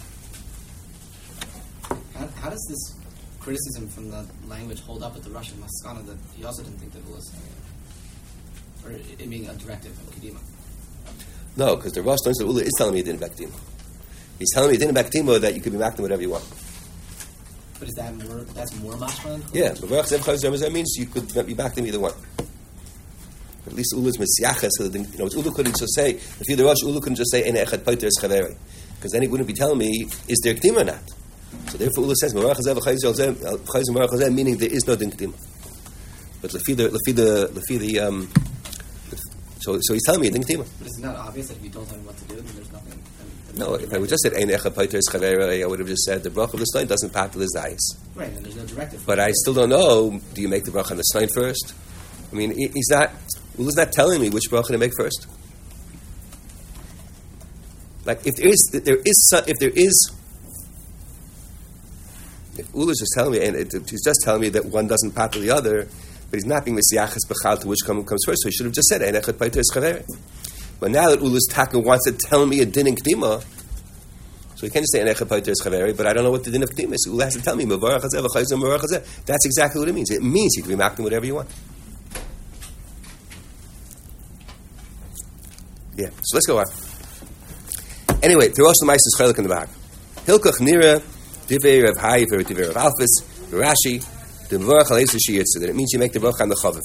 How, how does this criticism from the language hold up with the Russian Maskana that he also didn't think that Ula was saying it? Or it being a directive of Kedima? No, because the Rosh learns that Ula is telling me it didn't back Kedima. He's telling me it didn't back Kedima that you could be back to whatever you want. But is that more, that's more mashma? Yeah, but that means you could be back to either one. But at least Ula's Mesiachas, so that, you know, Ula couldn't just say, if you're the Rosh, Ula couldn't just say, Ein Echad Paiter Es Chaver. Because then he wouldn't be telling me, is there Kedima or not? So therefore, Ula says, meaning there is no din kedima. But lefi the lefi the lefi the um, So, so he's telling me a din ktima. But it's not obvious that if you don't tell him what to do, then there's nothing. I mean, No, if I would just said ein echad paiter es chavera, I would have just said the bracha of the stein doesn't pass the zayis. right, and there's no directive. But I still don't know. Do you make the bracha on the stein first? I mean, he- he's not. Ula's not telling me which bracha to make first. Like if there is, if there is, some, if there is, if Ula's just telling me, and it, he's just telling me that one doesn't pass the other, but he's not being misiyachas b'chal to which come, comes first. So he should have just said ein echad paiter es chavera. But now that Ula's taka wants to tell me a din in k'dima, so he can't just say ein echad paiter es chavera, but I don't know what the din of k'dima is. Ula has to tell me mevarach hazeh v'chayzim mevarach hazeh. That's exactly what it means. It means you can be makdim whatever you want. Yeah. So let's go on. Anyway, Terosh L'Mais is chelik in the back. Hilkach nira divei Rav Hai v'er divei Rav Alfus Rashi the mevarach al esu shiyitzu, that it means you make the bracha on the chaviv.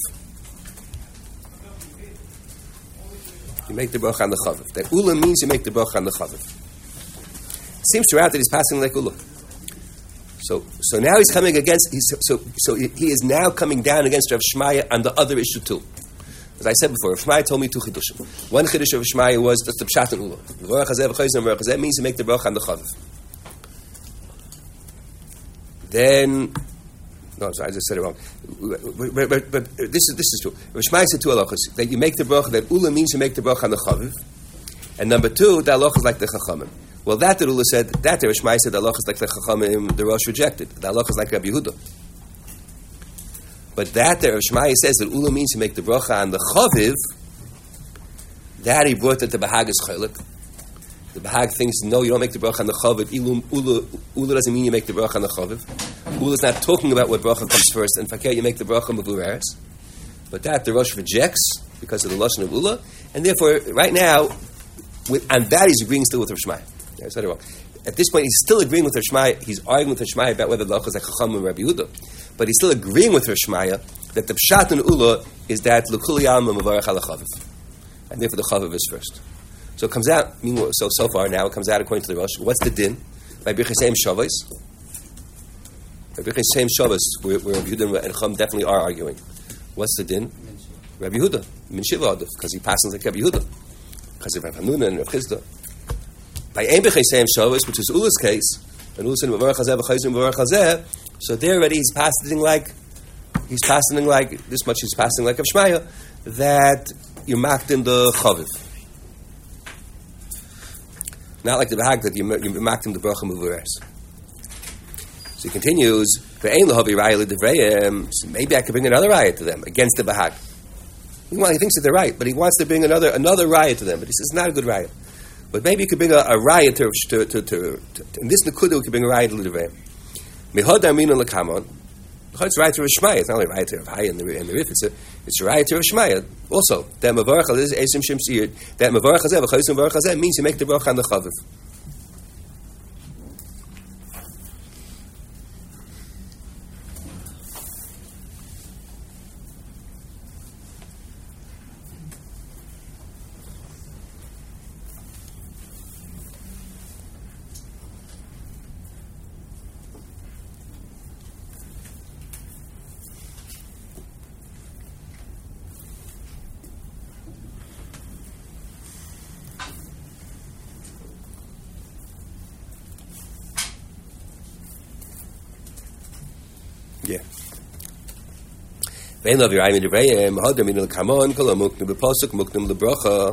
You make the bracha on the chaviv. That Ula means you make the bracha on the chaviv. It seems throughout that he's passing like Ula. So, so now he's coming against. He's, so, so he he is now coming down against Rav Shmaya on the other issue too. As I said before, Rav Shmaya told me two chidushim. One chidush of Rav Shmaya was just the pshat and Ula. V'orach hazeh v'chayzim v'orach hazeh means you make the bracha on the chaviv. Then. No, sorry, I just said it wrong. But, but, but, but this is this is true. Rav Shmaya said two halachos, that you make the bracha, that Ula means you make the bracha on the chaviv, and number two, the halacha is like the chachamim. Well, that that Ula said, that Rav Shmaya said the halacha is like the chachamim, the Rosh rejected. The halacha is like Rabbi Yehuda. But that Rav Shmaya says that Ula means you make the bracha on the chaviv, that he brought that the Bahag is chaylik. The Bahag thinks, no, you don't make the bracha on the chaviv. Ula, Ula doesn't mean you make the bracha on the chaviv. Ula is not talking about what bracha comes first. In fact, you make the bracha mevureres. But that the Rosh rejects because of the lashon of Ula, and therefore, right now, with, and that he's agreeing still with Rav Shmaya. Yeah, I said it wrong. At this point, he's still agreeing with Rav Shmaya. He's arguing with Rav Shmaya about whether the halacha is like Chacham and Rabbi Yehuda, but he's still agreeing with Rav Shmaya that the pshat in Ula is that l'kul yalma mevarach al chaviv, and therefore the chaviv is first. So it comes out. Meanwhile, so so far now it comes out according to the Rosh. What's the din? By Birchasem Shavos. By Birchasem Shavos, where where Rabbi Yehuda and Chum definitely are arguing. What's the din? Rabbi Yehuda min shiva adif, because he passes like Rabbi Yehuda, because of Rav Hanuna and Rav Chizda. By Ein Birchasem Shavos, which is Ula's case, and Ula said mevarach hazeh v'chayzim mevarach hazeh. So there already he's passing like he's passing like this much. He's passing like Rav Shmaya that you marked in the chaviv. Not like the Bahag that you, you marked him the bracha mevureres. So he continues, so maybe I could bring another riot to them against the Bahag. Well, he thinks that they're right, but he wants to bring another another riot to them. But he says it's not a good riot. But maybe you could bring a, a riot to, to, to, to, to in this Nakuda we could bring a riot to L'Devrayim. Mihod Aminu L'Kamon. It's right to Rav Shmaya. It's not only right to Rav Hai and the and the Rif. It's a it's a right to Rav Shmaya. Also, that mevarach is esim shem siyud. That mevarach hazeh v'chayzim mevarach hazeh means you make the bracha on the chaviv. Yeah. Vein love your ayim devrayim hadar min al-kamon kol muknim b'pasuk muknim l'bracha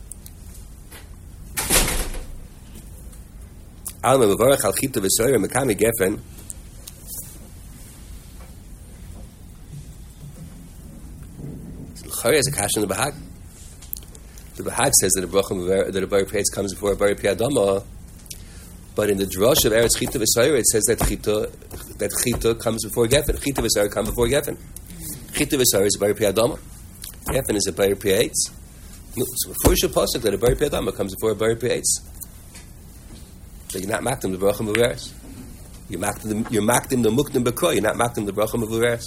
alma mevarach al chita v'soyer mekami gefen l'chari is a kash in the Bahag. The Bahag says that a bracha that a bar praise comes before a bar piyadama. But in the drush of Eretz Chita V'Sayir, it says that Chita, that Chita comes before Geffen. Chita V'Sayir comes before Geffen. Chita V'Sayir is a Bar Piyadama. Geffen is a Bar Piyates. No, so before you should pasuk that a Bar Piyadama comes before a Bar Piyates. So you're not makdim the bracha mevureres. You makdim you're makdim the mukdim b'kro. You're not makdim the bracha mevureres.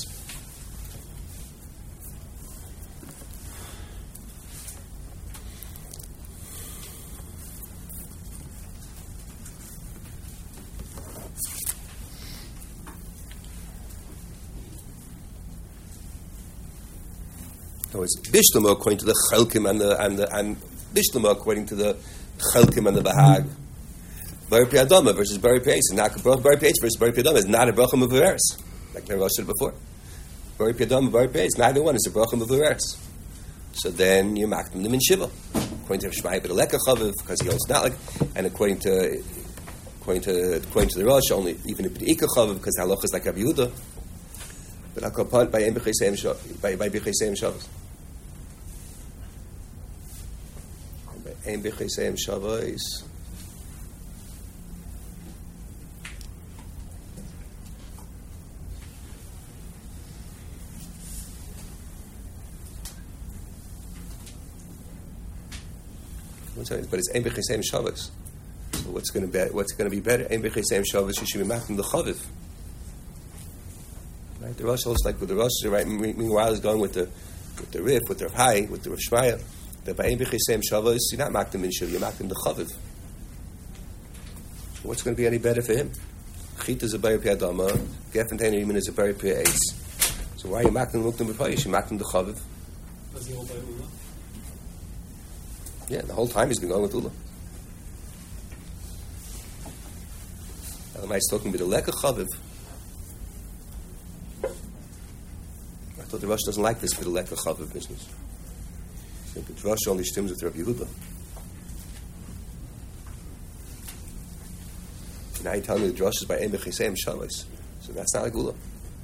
other words, Bishlama according to the Chelkim and the and the and Bishlama according to the Chelkim and the Bahag. Bari Piyadama versus Bari Piyatz is not Bari Piyatz versus Bari Piyadama is not a bracha mevareres, like the Rosh said before. Bari Piyadama, Bari Piyatz, neither one is a bracha mevareres. So then you makdim them in shiva, according to Shmai B'Deleka Chaviv, because he holds not like, and according to according to according to the Rosh, only even a B'Deika Chaviv, because halacha is like Rabbi Yehuda. But Akapat by Ein B'Chesem Shabbos, by by B'Chesem Shabbos, by Ein B'Chesem Shabbos. But it's Ein B'Chesem Shabbos. So what's going to be what's going to be better? Ein B'Chesem Shabbos. You should be making the chaviv. Right? The Rosh holds like with the Rosh, right? Meanwhile, is going with the with the Rif, with the High, with the Rosh Maya. That by Ein B'Chesem Shabbos, you're not making in shiv, you're making the chaviv. So what's going to be any better for him? Chit is a bari piyadama, gefen teiner even is a bari piyatz. So why are you making the muktam b'payish? You're making the chaviv. Does he hold by Ula? Yeah, the whole time he's been going with Ula. Elamai is talking about the leka chaviv. I thought the Rosh doesn't like this bit of leka chaviv business. I think the Rosh only stems with Rabbi Yehuda. Now you're telling me the Rosh is by Ein B'Chesem Shabbos. So that's not like Ula.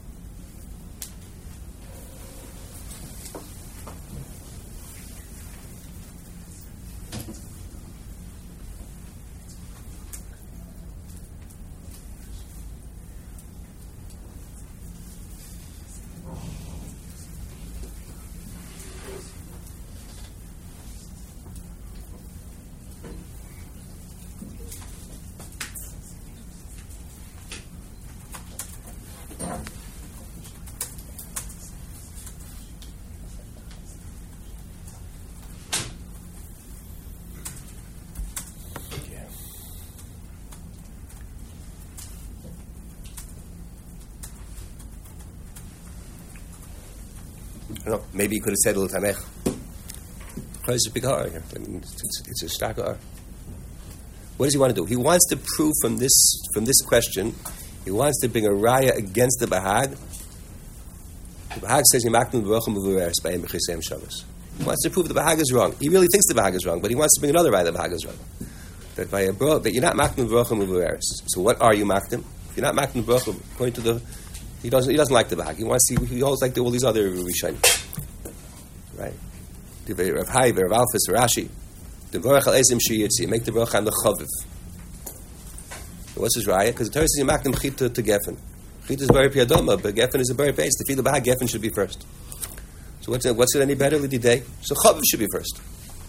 I don't know, maybe he could have said L'Tamech. It's a big har here. It's, it's, it's a stark har. What does he want to do? He wants to prove from this from this question, he wants to bring a raya against the Bahag. The Bahag says, Yimaknu b'rochim b'vureres by Ein B'Chesem Shabbos. He wants to prove the Bahag is wrong. He really thinks the Bahag is wrong, but he wants to bring another raya that the Bahag is wrong. That by a bro, that you're not Maknu b'rochim b'vureres. So what are you Maknim? If you're not Maknu b'rochim, according to the He doesn't. He doesn't like the Bahag. He wants. He, he holds like the, all these other Rishonim, right? The Rav Hai, Rav Alfis, Rashi, the Baruch Al Ezim Shiyitzi, make the Baruch on the Chaviv. What's his raya? Because the Torah says you make them chita to Geffen. Chita is very piyadoma, but Geffen is a very base. To feed the Bahag, Geffen should be first. So what's it? What's it any better l'didei? So Chaviv should be first.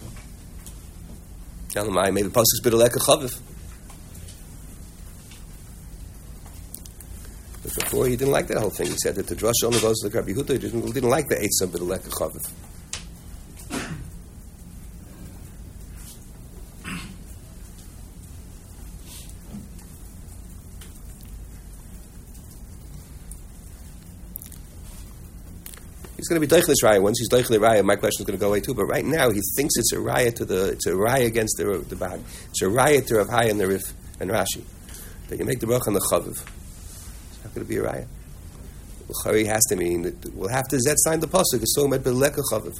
Tell him, maybe pasuk's b'deleka Chaviv. But before he didn't like that whole thing. He said that the drush only goes to the Rabbi Yehuda. He didn't, didn't like the eitzah b'deleka Chaviv. He's going to be doich this raya. Once he's doich the raya, my question is going to go away too. But right now, he thinks it's a raya to the it's a raya against the the Bahag. It's a raya to Rav Hai and the Rif and Rashi that you make the bracha on the Chaviv. It's not going to be a raya. L'chari has to mean that we'll have to zet sign the pasuk. It's talking about b'leka Chaviv.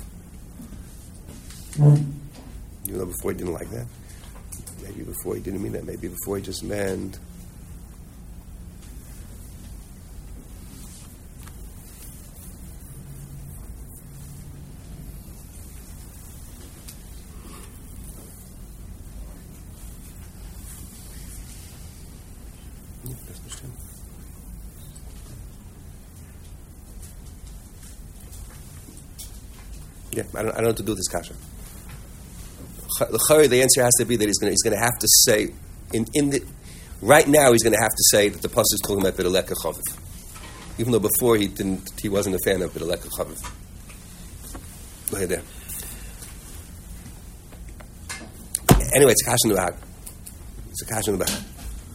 Even though before he didn't like that. Maybe before he didn't mean that. Maybe before he just meant. Yeah, I don't, I don't know what to do with this kasha. The answer has to be that he's going to, he's going to have to say, in, in the, right now he's going to have to say that the pasuk is talking about b'deleka Chaviv, even though before he didn't, he wasn't a fan of b'deleka Chaviv. Go ahead there. Anyway, it's a kasha in the Bahag. It's a kasha in the Bahag.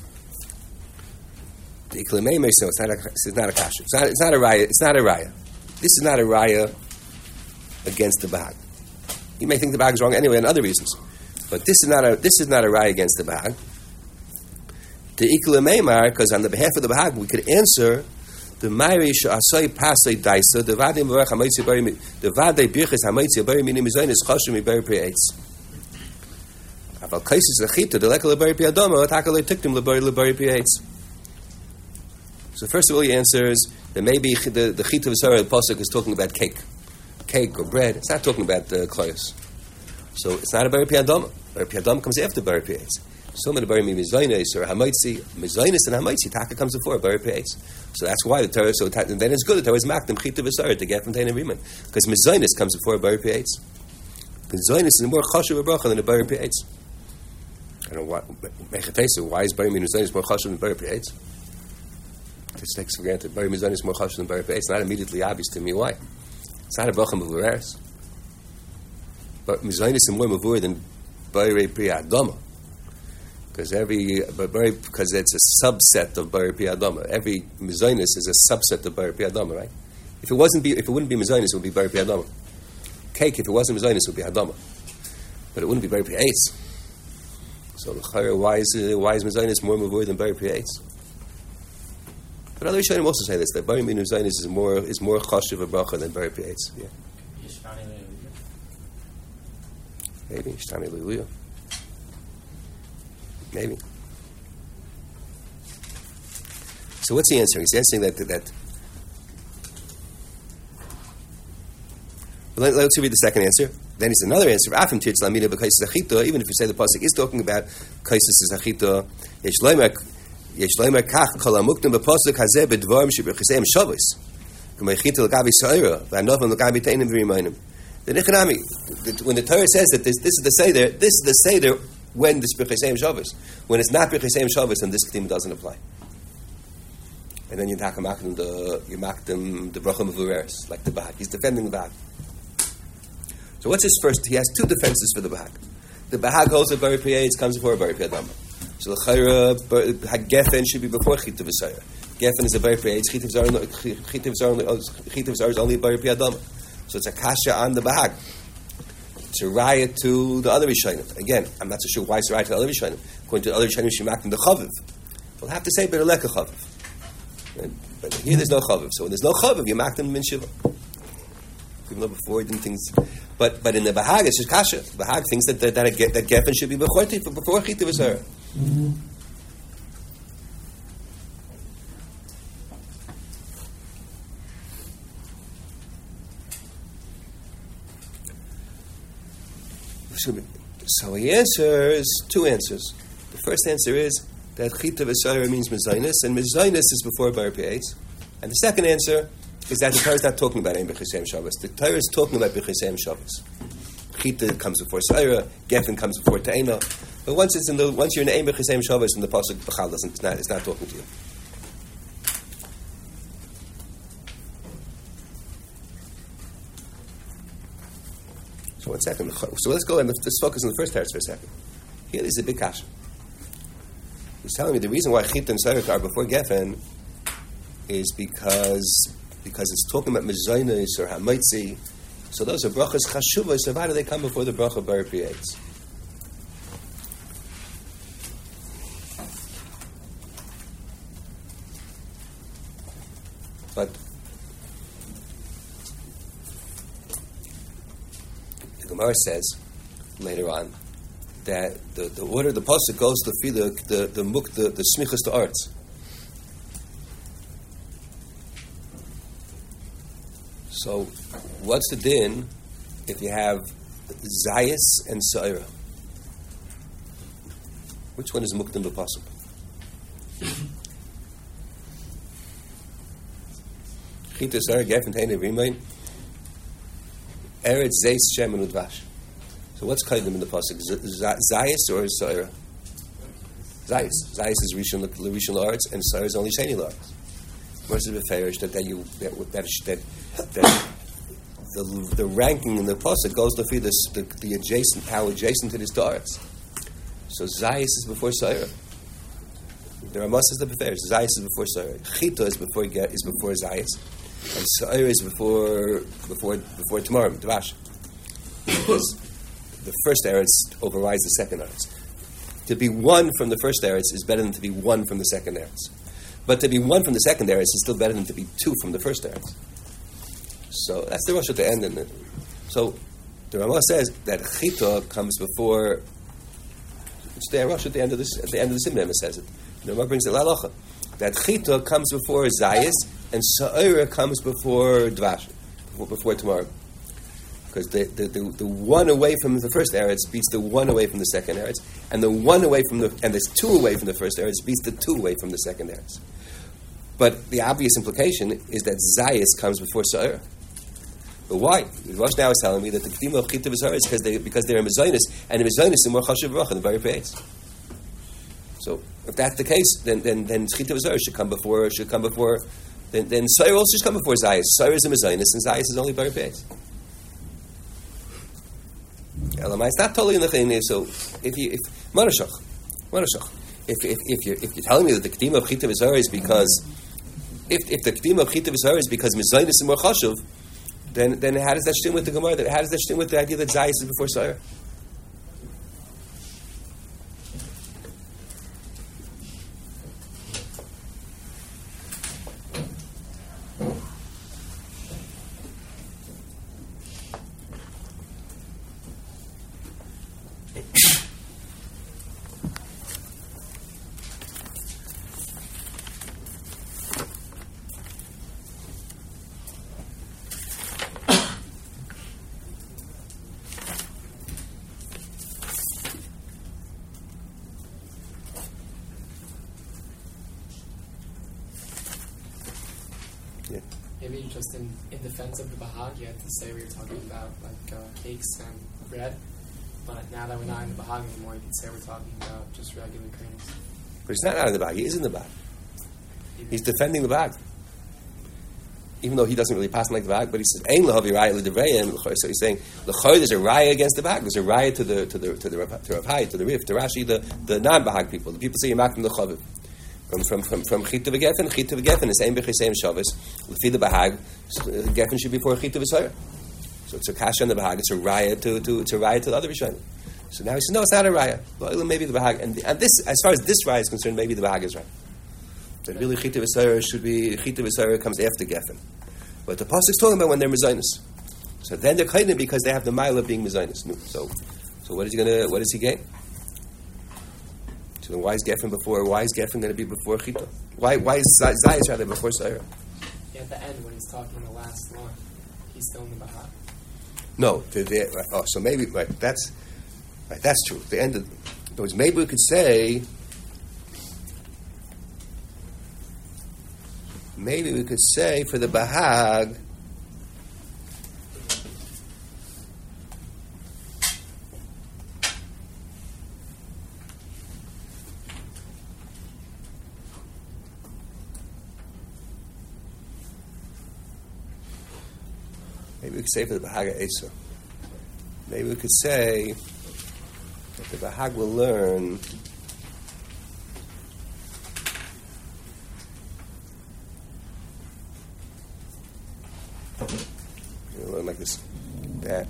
The iklamei meisel. It's not a. It's not a kasha. It's not. It's not a raya. It's not a raya. This is not a raya. against the Bahag. You may think the Bahag is wrong anyway, and other reasons, but this is not a this is not a raya against the Bahag. The ikla meimar, because on the behalf of the Bahag, we could answer the Mayri Shasai Pasai Daisa, the Vadim Varach Hamaitzi Bari, the Vadei Birchis Hamaitzi Bari Minim Zainis Chashim Bari Preetz. Aval Kaisis Achita, the Lekal Bari Piadoma, Atakale Tiktim Lebari Lebari Preetz. So first of all, he answers that maybe the the Chita V'Sara the pasuk is talking about cake, cake or bread. It's not talking about the uh, kloyos. So it's not a Bari Piadoma. Bari Piadoma comes after Bari Preetz. So many Bari Mizainis or Hamaitzi, Mizainis and Hamaitzi, Taka comes before Bari Preetz. So that's why the Torah, so ta- then it's good, the Torah is makdim Chita V'Sara to get from Tein and Riman. Because Mizainis comes before Bari Preetz. Mizainis is more Chashuv Bracha than a Bari Preetz. I don't know what, Mechatesa, why is Bari Mizainis more Chashuv than Bari Preetz? This takes for granted. Bari Mizainis is more Chashuv than Bari Preetz. It's not immediately obvious to me why. It's not a Bracha Mevureres. But Mizainis is more Mevur than Bari Priyadoma. Because every because it's a subset of Bari Piyadama. Every Mizainis is a subset of Bari Piyadama, right? If it wasn't be, if it wouldn't be Mizainis, it would be Bari Piyadama. Cake, if it wasn't Mizainis, it would be Hadama. But it wouldn't be Bari Piyatz. So why is uh, why is Mizainis more Mavur than Bari Piyatz? But other Rishonim also say this, that Bari Mizainis is more is more Chashuv Bracha than Bari Piyatz. Yeah. Maybe Ishtani Leiluyah. Maybe. So what's he answering? He's answering that that. Well, let, let's read the second answer. Then he's another answer. Afim tirtz lamina b'kaisis achita. Even if you say the pasuk is talking about kaisis achita, yesh leimer yesh leimer kach kol hamuktim b'pasuk hazeh b'dvarim sheb'chiseim shavos. K'meichita l'gabi sa'ira v'anovam l'gabi teinim v'rimayim. The Nichanami, when the Torah says that this, this is the seder, this is the seder when this B'chiseim Shabbos. When it's not B'chiseim Shabbos, then this Ketim doesn't apply. And then you talk about the you mark them the bracha mevureres, like the Bahag. He's defending the Bahag. So what's his first? He has two defenses for the Bahag. The Bahag holds that Bari Piyatz comes before Bari Piyadama. So the Chayra Gefen should be before Chita V'Sayra. Gefen is a Bari Piyatz. Chita V'Sayra is only Bari Piyadama. So it's a kasha on the Bahag. It's a raya to the other Rishonim. Again, I'm not so sure why it's a raya to the other Rishonim. According to the other Rishonim, Shemakim the Chaviv. We'll have to say Bereleka Chaviv. But here there's no Chaviv. So when there's no Chaviv, you mark them Min Shiva. Even though before he didn't think. But but in the Bahag, it's just kasha. The Bahag thinks that that, that, that Geffen should be before before Chita V'Sara. So he answers two answers. The first answer is that Chita V'Sayra means Mizainis, and Mizainis is before Bar Piyatz. And the second answer is that the Torah is not talking about Ein B'Chiseim Shabbos. The Torah is talking about B'Chiseim Shabbos. Chita comes before Sayra, Geffen comes before Ta'ina. But once it's in the once you're in Ein B'Chiseim Shabbos, and the pasuk B'chal doesn't, it's not, it's not talking to you. So one second. So let's go and let's focus on the first teretz for a second. Here is a big kasha. He's telling me the reason why Chita and Sayra are before Geffen is because because it's talking about Mezainis or Hamaitzi. So those are brachas chashuvas. So why do they come before the bracha Bar Piyatz? But the Gemara says later on that the, the order the pasuk goes to feed the the the muk the, the smichas to arts. So, what's the din if you have Zayis and Sa'ira? Which one is muktim b'pasuk? Chita Sa'ira Geffen Teine Rimain Eretz Zeis Shem and Udvash. So what's kaidim in the pasuk? Zayis or Sa'ira? Zayis. Zayis is Rishon Rishon La'aretz and Sa'ira is only Sheni La'aretz. Versus beferish that that you that that that, that the the ranking in the pasuk goes to feed the, the the adjacent how adjacent to this darts. So Zayis is before Sa'ira. There are masas the beferish. Zayis is before Sa'ira. Chita is before get is before Zayis. and Sa'ir is before before before tomorrow, Dvash. Because the first Eretz overrides the second Eretz. To be one from the first Eretz is better than to be one from the second Eretz. But to be one from the second Eretz is still better than to be two from the first Eretz. So that's the Rosh at the end. And the, so the Ramah says that Chita comes before. It's the Rosh at the end of this. At the end of the Simon, it says it. The Ramah brings the Lalacha that Chita comes before Zayis and Sa'ira comes before Dvash, before, before tomorrow. Because the, the, the, the one away from the first Eretz beats the one away from the second Eretz, and the one away from the and there's two away from the first Eretz beats the two away from the second Eretz. But the obvious implication is that Zayis comes before Sa'ira. But why? Rosh now is telling me that the Kedima of Chita v'Sa'ira is because they because they're a Mezainis, and a Mezainis is more Chashuv V'Rach in the very place. So if that's the case, then then then Chita v'Sa'ira should come before should come before then then Sa'ira also should come before Zayis. Sa'ira is a Mezainis, and Zayis is only very place. Elamai, it's not totally in the thing. So if you if Marashach, Marashach, if if if you're if you're telling me that the Kedima of Chita v'Sa'ira is because if if the Kedima of Chita v'Sa'ira is because Mezainis is more Chashuv, then then how does that stem with the Gemara? How does that stem with the idea that Zayis is before Sa'ira? Maybe just in, in defense of the Bahag, you had to say we were talking about like uh, cakes and bread. But now that we're not in the Bahag anymore, you can say we're talking about just regular grains. But he's not out of the bag. He is in the bag. He's defending the bag. Even though he doesn't really pass like the bag, but he says, "Ein lahavi raya l'devrayim." So he's saying, "L'choy, there's a raya against the bag. There's a raya to the to the to the to Rav Hai, to the Rif, to Rashi, the the non-Bahag people. The people say you're making the chaviv from from from from Chita v'Geffen. Chita v'Geffen is same b'chay same Shabbos. L'fi the Bahag, Geffen should be for Chita v'Sayra. So it's a kasha on the Bahag. It's a raya to to it's a raya to the other Rishonim. So now he says, "No, it's not a raya. Well, maybe the Bahag." And, and this, as far as this raya is concerned, maybe the Bahag is right. That really Chita v'Sayra should be Chita v'Sayra comes after Geffen. But the pasuk's talking about when they're mezainis. So then they're kainim because they have the mile of being mezainis. So, so what is he gonna? What does he gain? So then why is Geffen before? Why is Geffen going to be before Chita? Why? Why is Zayis rather before Sa'ira? Yeah, at the end when he's talking the last line, he's still in the Bahag. No, the, the, right, oh, so maybe right. That's right. That's true. The end of those. Maybe we could say. Maybe we could say for the Bahag, maybe we could say for the Bahag Eser. Maybe we could say that the Bahag will learn. Like this, that.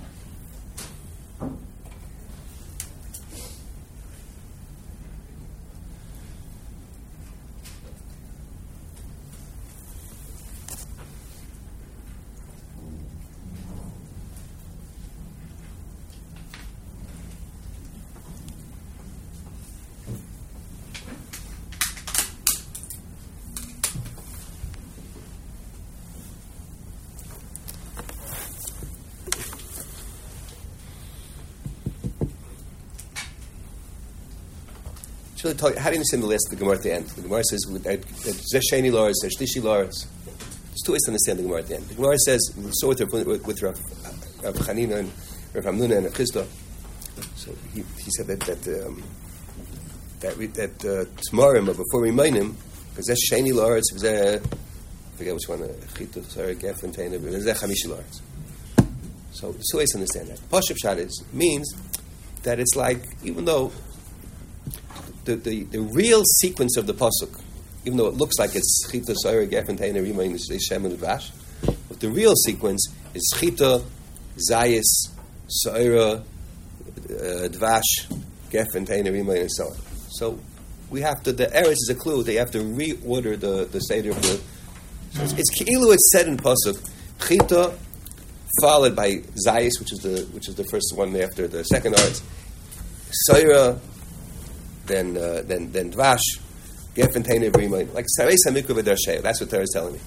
Really tell you, how do you understand the last of the Gemara at the end? The Gemara says, "Zesheni Lars, Zeshlishi Lars." There's two ways to understand the Gemara at the end. The Gemara says, we saw it with, with Rav, Rav Chanina and Rav Hamnuna and Rav Chisda. So he, he said that that um, that we, that uh, tomorrow, before we mine him, because Zesheni Lars, I forget which one, Chituch, sorry, Geffen, Teina, but Zeh Chamishi Lars. So there's two ways to understand that. Pashup Shad is means that it's like, even though The, the, the real sequence of the pasuk, even though it looks like it's Chita Soira Geffen Teina Rima in Shem and Vash, pasuk, the real sequence is Chita, Zayis, Soira, uh, Dvash, Geffen, Teina, Rima, and so on. So we have to, the Eretz is a clue, they have to reorder the, the Seder of the, so it's, it's Ki'ilu, it's said in pasuk, Chita, followed by Zayis, which is the which is the first one after the second Eretz, Soira, then uh, then then Dvash, Geffen, Teina, Rima, like Sareis HaMikra V'Darshei, that's what Torah is telling me.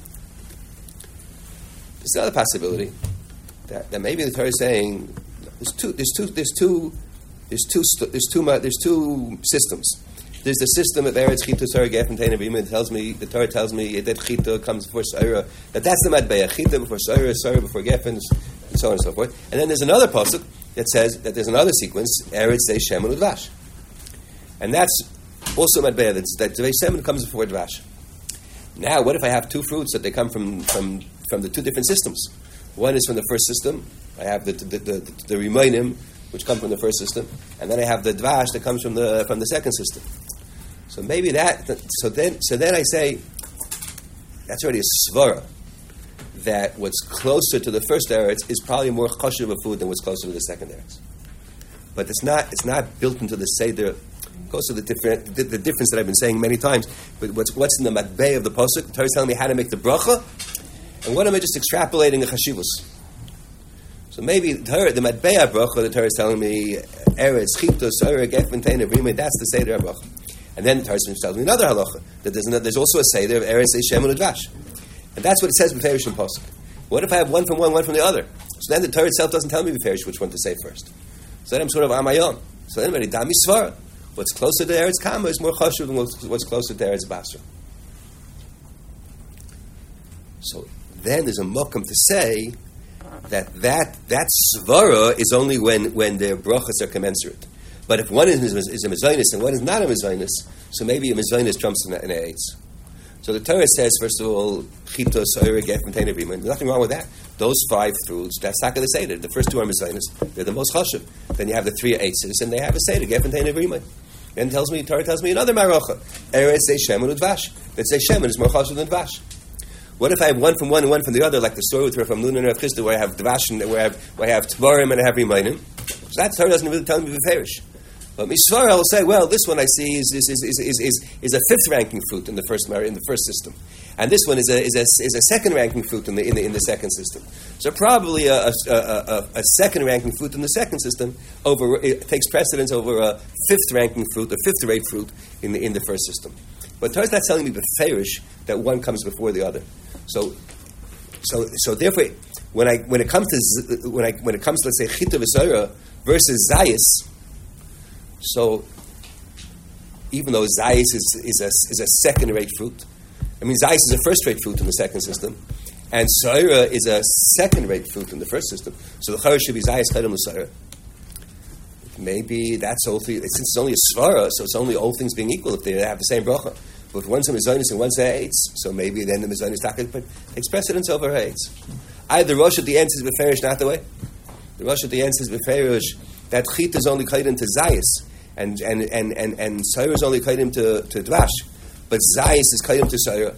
There's another possibility that, that maybe the Torah is saying there's two there's two there's two there's two there's two there's two systems. There's the system of Eretz Chita Sorah Geffen Teina Rima. It tells me the Torah tells me that Chita comes before Sorah. That that's the Matbeya. Chita before Sorah, Sorah before Geffen, and so on and so forth. And then there's another pasuk that says that there's another sequence Eretz Zeh Shemen Udvash, and that's also Matbeya. That that Zeh Shemen comes before Dvash. Now, what if I have two fruits that they come from from from the two different systems? One is from the first system. I have the the the, the, the Rimainim, which come from the first system, and then I have the Dvash that comes from the from the second system. So maybe that. So then, so then I say that's already a svara that what's closer to the first eretz is probably more chashuv of a food than what's closer to the second eretz. But it's not. It's not built into the seder. Goes to the different the, the difference that I've been saying many times. But what's what's in the matbei of the pasuk? The Torah is telling me how to make the bracha, and what am I just extrapolating a chashivus? So maybe the Torah, the matbei bracha, the Torah is telling me eretz chita sorah geffen teina rima. That's the seder bracha. And then the Torah tells me another halacha that there's, another, there's also a seder of eretz Shem and Udvash, and that's what it says b'ferish and pasuk. What if I have one from one, one from the other? So then the Torah itself doesn't tell me b'ferish which one to say first. So then I'm sort of on my own. So then I'm dami svara. What's closer to eretz Kama is more chashuv than what's, what's closer to eretz Basra. So then there's a mokum to say that that that svara is only when when their brachas are commensurate. But if one is, is a mezainis and one is not a mezainis, so maybe a mezainis trumps in an eitz. So the Torah says, first of all, chita, soira, geffen, teina, rima. There's nothing wrong with that. Those five fruits, that's not going to say that. The first two are mezainis. They're the most chashuv. Then you have the three eitzes, and they have a seder, geffen, teina, rima. Then tells me, Torah tells me another maracha. Eretz Zeh Shemen Udvash. That Zeh Shemen is more chashuv than Dvash. What if I have one from one and one from the other, like the story with Rav Hamnun and Rav Chisda, where I have Dvash and where I have, where I have Tvarim and I have Rimainim? So that Torah doesn't really tell me b'ferish. But Mishvara will say, well, this one I see is is, is, is, is, is a fifth ranking fruit in the first in the first system, and this one is a is a, is a second ranking fruit in the, in the in the second system. So probably a, a, a, a second ranking fruit in the second system over it takes precedence over a fifth ranking fruit, a fifth rate fruit in the in the first system. But Torah's not telling me beferish that one comes before the other. So so so therefore, when I when it comes to when I when it comes to, let's say, chita v'sorah versus zayis. So, even though zayis is, is a is a second-rate fruit, I mean zayis is a first-rate fruit in the second system, and soira is a second-rate fruit in the first system. So the chayr should be zayis chayrim l'soira. Maybe that's all. Since it's only a svara, so it's only all things being equal if they have the same bracha. But if one's a mezainis and one's a eitz, so maybe then the mezainis takes precedence over eitz. Either Rosh at the end says beferish, not the way. The Rosh at the end says beferish that chit is only kaidin to zayis. And and and and and Saira is only kaidim to to Dvash, but Zayis is kaidim to Saira.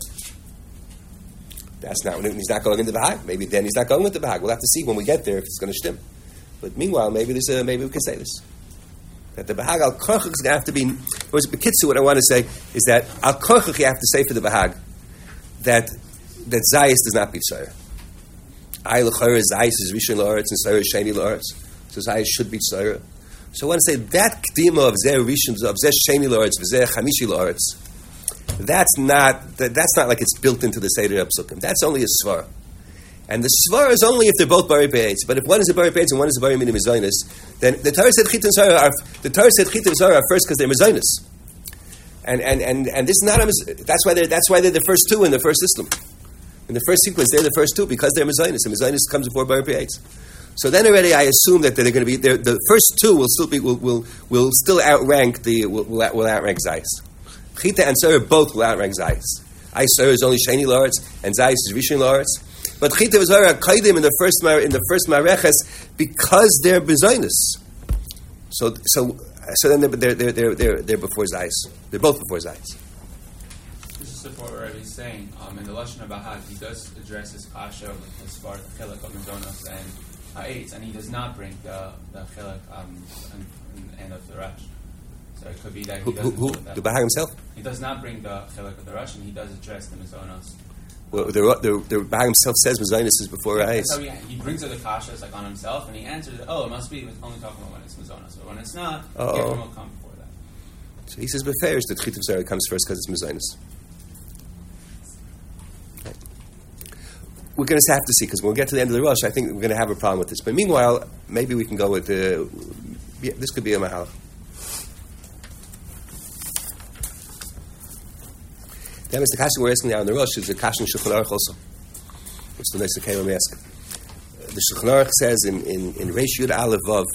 That's not he's not going into the Bahag. Maybe then he's not going with the Bahag. We'll have to see when we get there if it's going to shtim. But meanwhile, maybe there's a, maybe we can say this that the Bahag al Korchach is going to have to be. Or is Bekitzu? What I want to say is that al Korchach you have to say for the Bahag that that Zayis does not be Saira. I l'chayr Zayis is Rishon la'aretz and Saira is Sheni la'aretz. So Zayis should be Saira. So I want to say that k'dima of zeh rishon of zeh sheni la'aretz v'zeh chamishi la'aretz, that's not that, that's not like it's built into the seder psukim. That's only a svara, and the svara is only if they're both bari be'etz. But if one is a bari be'etz and one is a bari minim mezainis, then the Torah said chita and zara are the Torah said chita and zara are first because they're mezainis, and and and and this is not a that's why they're that's why they're the first two in the first system. In the first sequence, they're the first two because they're mezainis, and mezainis comes before bari be'etz. So then already I assume that they're going to be the first two will still be will will, will still outrank the will, will, will outrank Zayis. Chita and Sorah both will outrank Zayis. I Sorah is only Sheni La'aretz and Zayis is Rishon La'aretz. But Chita and Sorah are kaidim in the first in the first mareches because they're bezainis. So so so then they're they're they're they're, they're before Zayis. They're both before Zayis. support what Rabbi is saying. Um, in the Lashon Bahag, he does address his kasha with as far as the chilek of Mazonos and ha'etz, and he does not bring the the chilek um, and, and of the Rash. So it could be that he Who, doesn't who, do that. the Bahag himself? He does not bring the chilek of the Rush, and he does address the Mazonos. Well, the, the, the Bahag himself says Mazonis is before Ra'is. So yeah, he brings it the kashas like on himself, and he answers it. Oh, it must be only talking about when it's Mazonos, but when it's not, Oh. Yechim will come before that. So he says Beferish that Chit of Sarah comes first because it's Mazonis. Right. We're going to have to see, because when we get to the end of the Rush, I think we're going to have a problem with this. But meanwhile, maybe we can go with the... Yeah, this could be a Mahal. That was the question we're asking now in the Rush, is the Kashan Shulchan Aruch also. Which the next came we ask. The Shulchan Aruch says in, in, in Reish Yud Aleph Vav,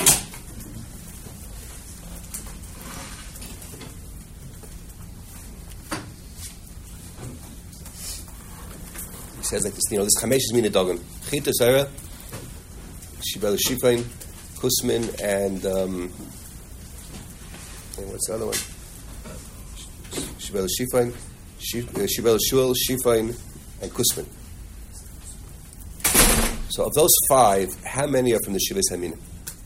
he says like this, you know, this Chamesh is Mina Dogan. Chita Sarah, Shibel Shifain, Kusmin, and, um, and what's the other one? Shibel Shifain, Shibel Shul, Shifain, and Kusman. So of those five, how many are from the Shivas Haminim?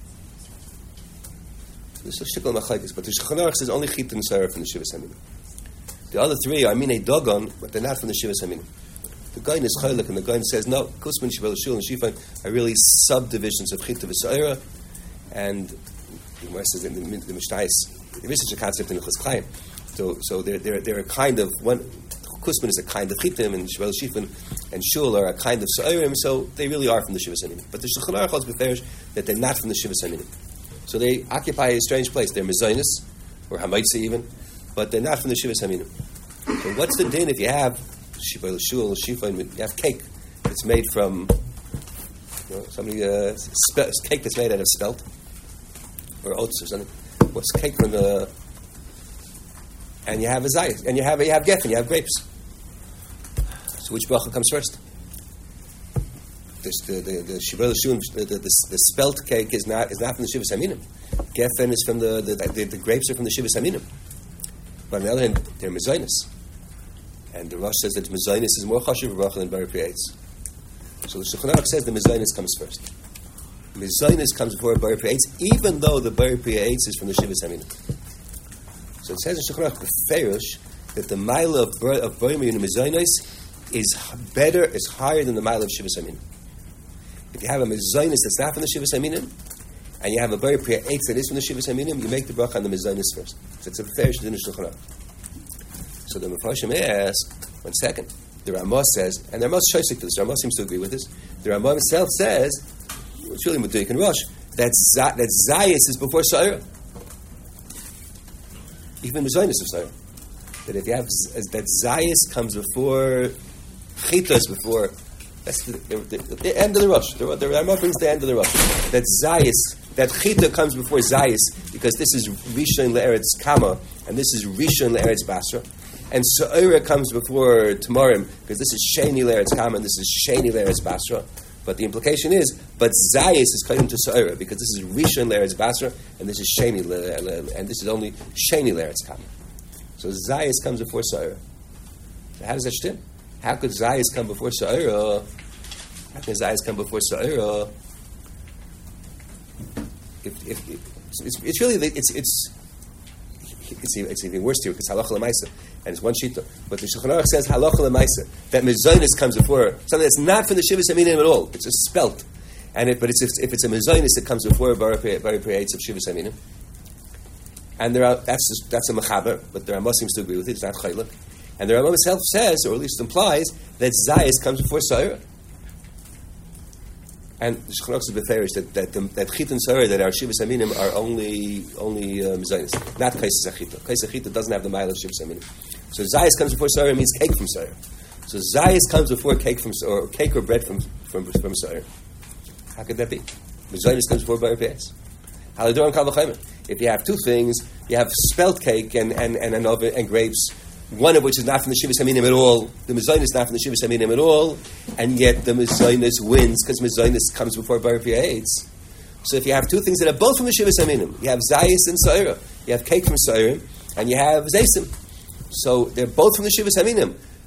There's a shikol machlekes, but the Shulchan Aruch says only Chit and Sarah from the Shivas Haminim. The other three are Minei Dogon, but they're not from the Shivas Haminim. The Gaon is Chaylik, and the Gaon says no. Kusman, Shibel Shul, and Shifain are really subdivisions of Chit v'Sa'ira, and the Gemara says in the, the Mishnayos, there is such a concept in Chos Chaim. So, so they're, they're, they're a kind of, one, Kusman is a kind of Chitim, and Shibel Shifan and Shul are a kind of Sa'irim, so they really are from the Shivas Haminim. But the Shulchan Aruch holds beferish that they're not from the Shivas Haminim. So they occupy a strange place. They're Mezainis, or Hamaitza even, but they're not from the Shivas Haminim. So what's the din if you have Shibel Shul, Shifan, you have cake that's made from, you know, somebody, uh, spe- cake that's made out of spelt, or oats or something. What's cake from the... And you have a zayis, and you have you have geffen, you have grapes. So which bracha comes first? This, the the the shibel shun, the, the, the the spelt cake is not is not from the shivas haminim. Geffen is from the the, the the grapes are from the shivas haminim. But on the other hand, they're mezainis, and the Rosh says that mezainis is more chashuv bracha than bar pri'etz. So the Shulchan Aruch says the mezainis comes first. Mezainis comes before bar pri'etz, even though the bar pri'etz is from the shivas haminim. So it says in Shulchan Aruch Beferish that the mile of of Boimir and Mezainis is better, is higher than the mile of Shivas Haminim. If you have a Mezainis that's not from the Shivas Haminim, and you have a Bar Priya Eitz that is from the Shivas Haminim, you make the bracha on the Mezainis first. So it's a Beferish in the Shulchan Aruch. So the Mefarshim ask, one second, the Ramah says, and the Ramah is shaysik to this, the Ramah seems to agree with this, the Ramah himself says, it's really Meduik and Rosh, that, Z- that Zayis is before Sha'ira. Even Mezainis of Sarah. That if you have that Zayis comes before Chitas before that's the, the, the, the end of the rush. The, the Ramah brings the end of the rush. That Zayis, that Chita comes before Zayis because this is Rishon Le'eretz Kama and this is Rishon Le'eretz Basra. And Sa'ira comes before Tamarim because this is Sheni Le'eretz Kama and this is Sheni Le'eretz Basra. But the implication is, but Zayis is coming to Sa'ira because this is Rishon Le'eretz Basra and this is Sheni Le, Le, and this is only Sheni Le'eretz Kama. So Zayis comes before Sa'ira. So how does that stem? How could Zayis come before Sa'ira? How can Zayis come before Sa'ira? If, if, if, it's, it's really it's it's it's, it's even worse here because halacha l'maisa and it's one shita. But the Shulchan Aruch says halacha l'maisa that mezainis comes before something that's not from the shivas haminim at all. It's a spelt, and it, but it's if, if it's a mezainis that comes before bar pri'etz of shivas haminim, and there are that's that's a mechaber, but the Rambam seems to agree with it. It's not chaylik, and the Rambam itself says, or at least implies, that zayis comes before sa'ira. And the Shulchan Aruch is beferish that that the, that chit and sa'ira that our shivas haminim are only only uh, mezainis, not kaisis achita. Kaisis achita doesn't have the mile of shivas haminim. So zayis comes before sa'ira means cake from sa'ira. So zayis comes before cake from or cake or bread from from from sa'ira. How could that be? Mezainis comes before bar pri'etz. Haladoran kal v'chaymer. If you have two things, you have spelt cake and and and, and, and grapes. One of which is not from the Shivas Haminim at all. The Mezainis is not from the Shivas Haminim at all, and yet the Mezainis wins because Mezainis comes before Bar Pri'etz. So if you have two things that are both from the Shivas Haminim, you have Zayis and Sa'ira. You have cake from Sa'ira, and you have Zaysim. So they're both from the Shivas Haminim,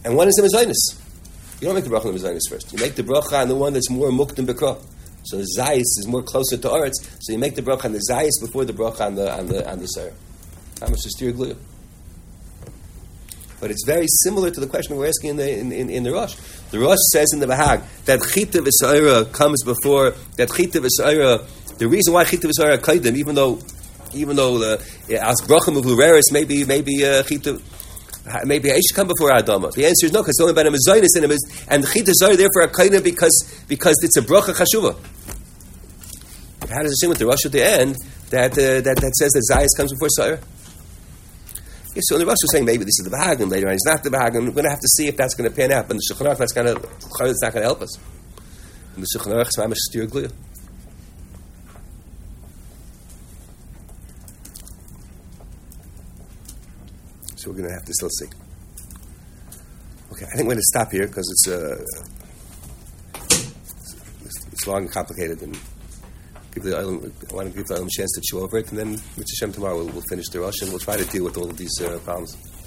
And one is the mezainis. You don't make the bracha on the mezainis first. You make the bracha on the one that's more muktim bekra. So the zayis is more closer to Aretz, so you make the bracha on the zayis before the bracha on the on the on the seir. How much is tir gluya? But it's very similar to the question we're asking in the in, in, in the Rosh. The Rosh says in the Bahag that chita v'sa'ira comes before that chita v'sa'ira. The reason why chita v'sa'ira kaidim, even though even though the as bracha mevureres maybe maybe uh, chita. Maybe I should come before Adama. The answer is no, because it's only about a mezainis and a and the chita zayir therefore a kaina because because it's a bracha chashuva. How does it seem with the Rosh at the end that uh, that that says that zayis comes before zayir? Yes, so the Rosh was saying maybe this is the Bahagim later on. It's not the Bahagim. We're going to have to see if that's going to pan out. But in the Shulchan Aruch, that's kind of it's not going to help us. In the Shulchan Aruch, it's mamish stir gluya. So we're going to have to still see. Okay, I think we're going to stop here because it's, uh, it's it's long and complicated, and give the Olam, I want to give the Olam a chance to chew over it, and then Mitzvah Shem tomorrow we'll, we'll finish the Rosh and we'll try to deal with all of these uh, problems.